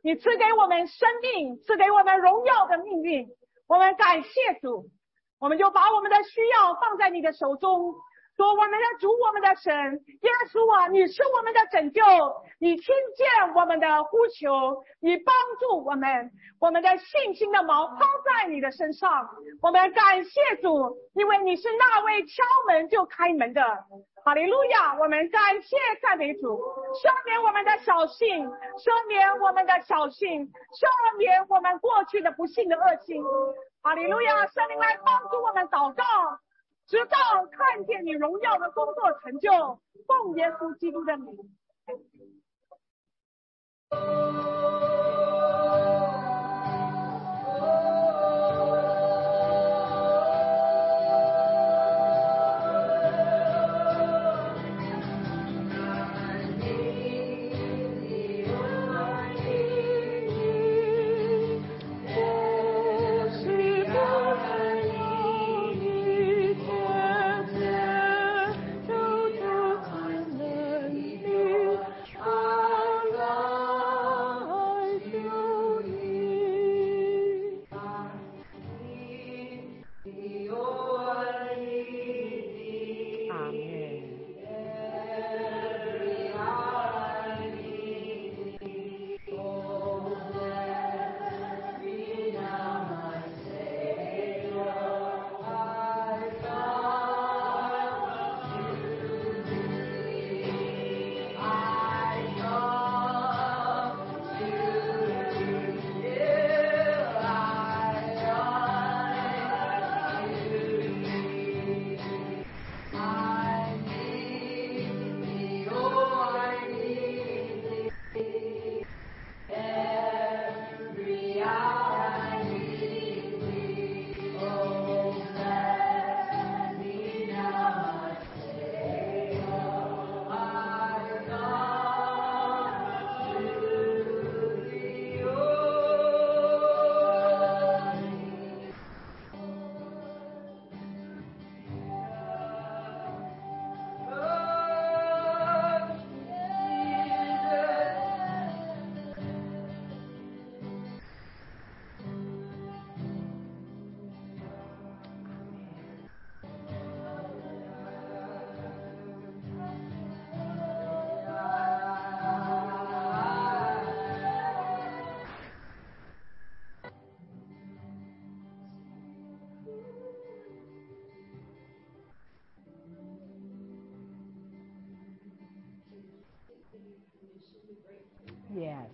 你赐给我们生命，赐给我们荣耀的命运。我们感谢主，我们就把我们的需要放在你的手中，说我们的主，我们的神，耶稣啊，你是我们的拯救，你听见我们的呼求，你帮助我们，我们的信心的锚抛在你的身上。我们感谢主，因为你是那位敲门就开门的。哈利路亚，我们感谢赞美主，赦免我们的小信，赦免我们的小信，赦免我们过去的不幸的恶行。哈利路亚，圣灵来帮助我们祷告，直到看见你荣耀的工作成就，奉耶稣基督的名。Yes.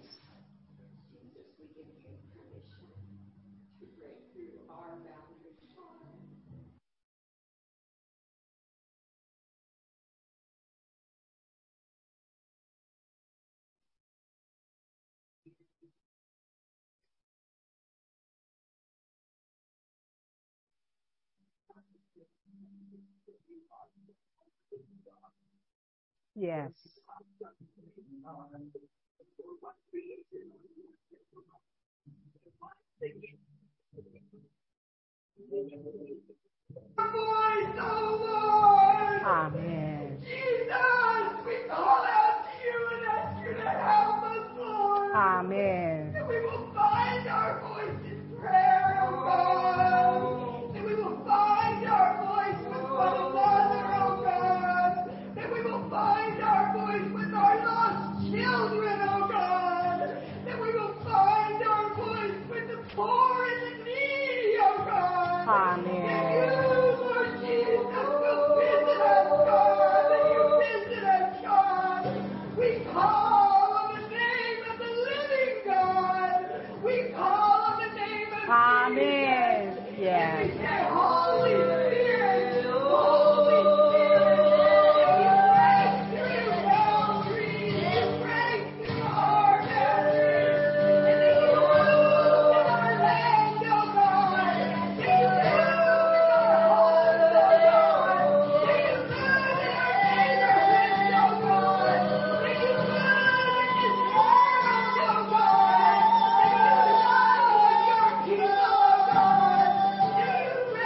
Yes. Amen.
Jesus, we call out to you and ask you to help us, Lord.
Amen.
That we will find our voice in prayer, oh God. That we will find our voice with one another, oh God. That we will find our voice with our lost children, oh God. That we will find our voice with the poor and the needy, oh God.
Amen.
That you, Lord Jesus, will visit us, God. That you visit us, God. We call on the name of the living God. We call on the name of
Amen.
Jesus.
Yes.
And we say, Holy Spirit, Holy Spirit, you break through boundaries, you break through our boundaries, and that you move in our land, oh God. That you move in our homes, oh God. That you move in our neighborhoods, oh God. That you move in this world, oh God. That you love your people, oh God. That you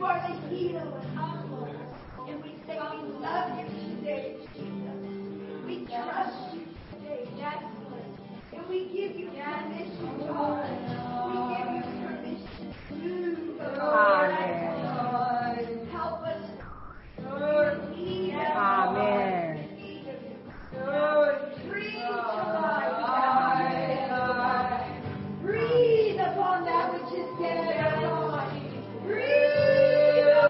are the healer. And we say we love you today, Jesus. We trust you today, yes, Lord. And we give you permission, God. We give you permission to move, Lord. Help us. Lord, need us.
Amen.
Lord, breathe breathe upon that which is dead, God. Breathe.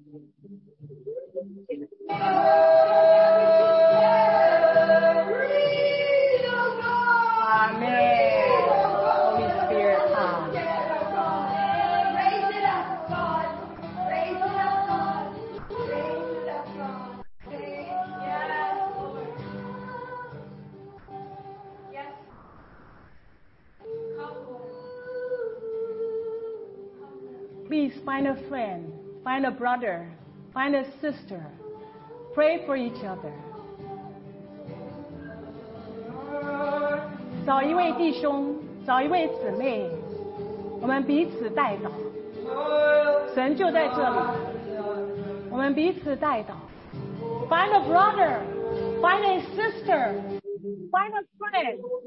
Breathe, oh God.
Amen. Holy Spirit, come.
Raise it up, God. Raise it up, God. Raise it up, God. Yes, Lord. Yes. Come, Lord.
Please find a friend, find a brother, find a sister. Pray for each other. 找一位弟兄，找一位姊妹，我们彼此代祷。神就在这里，我们彼此代祷。Find a brother, find a sister, find a friend.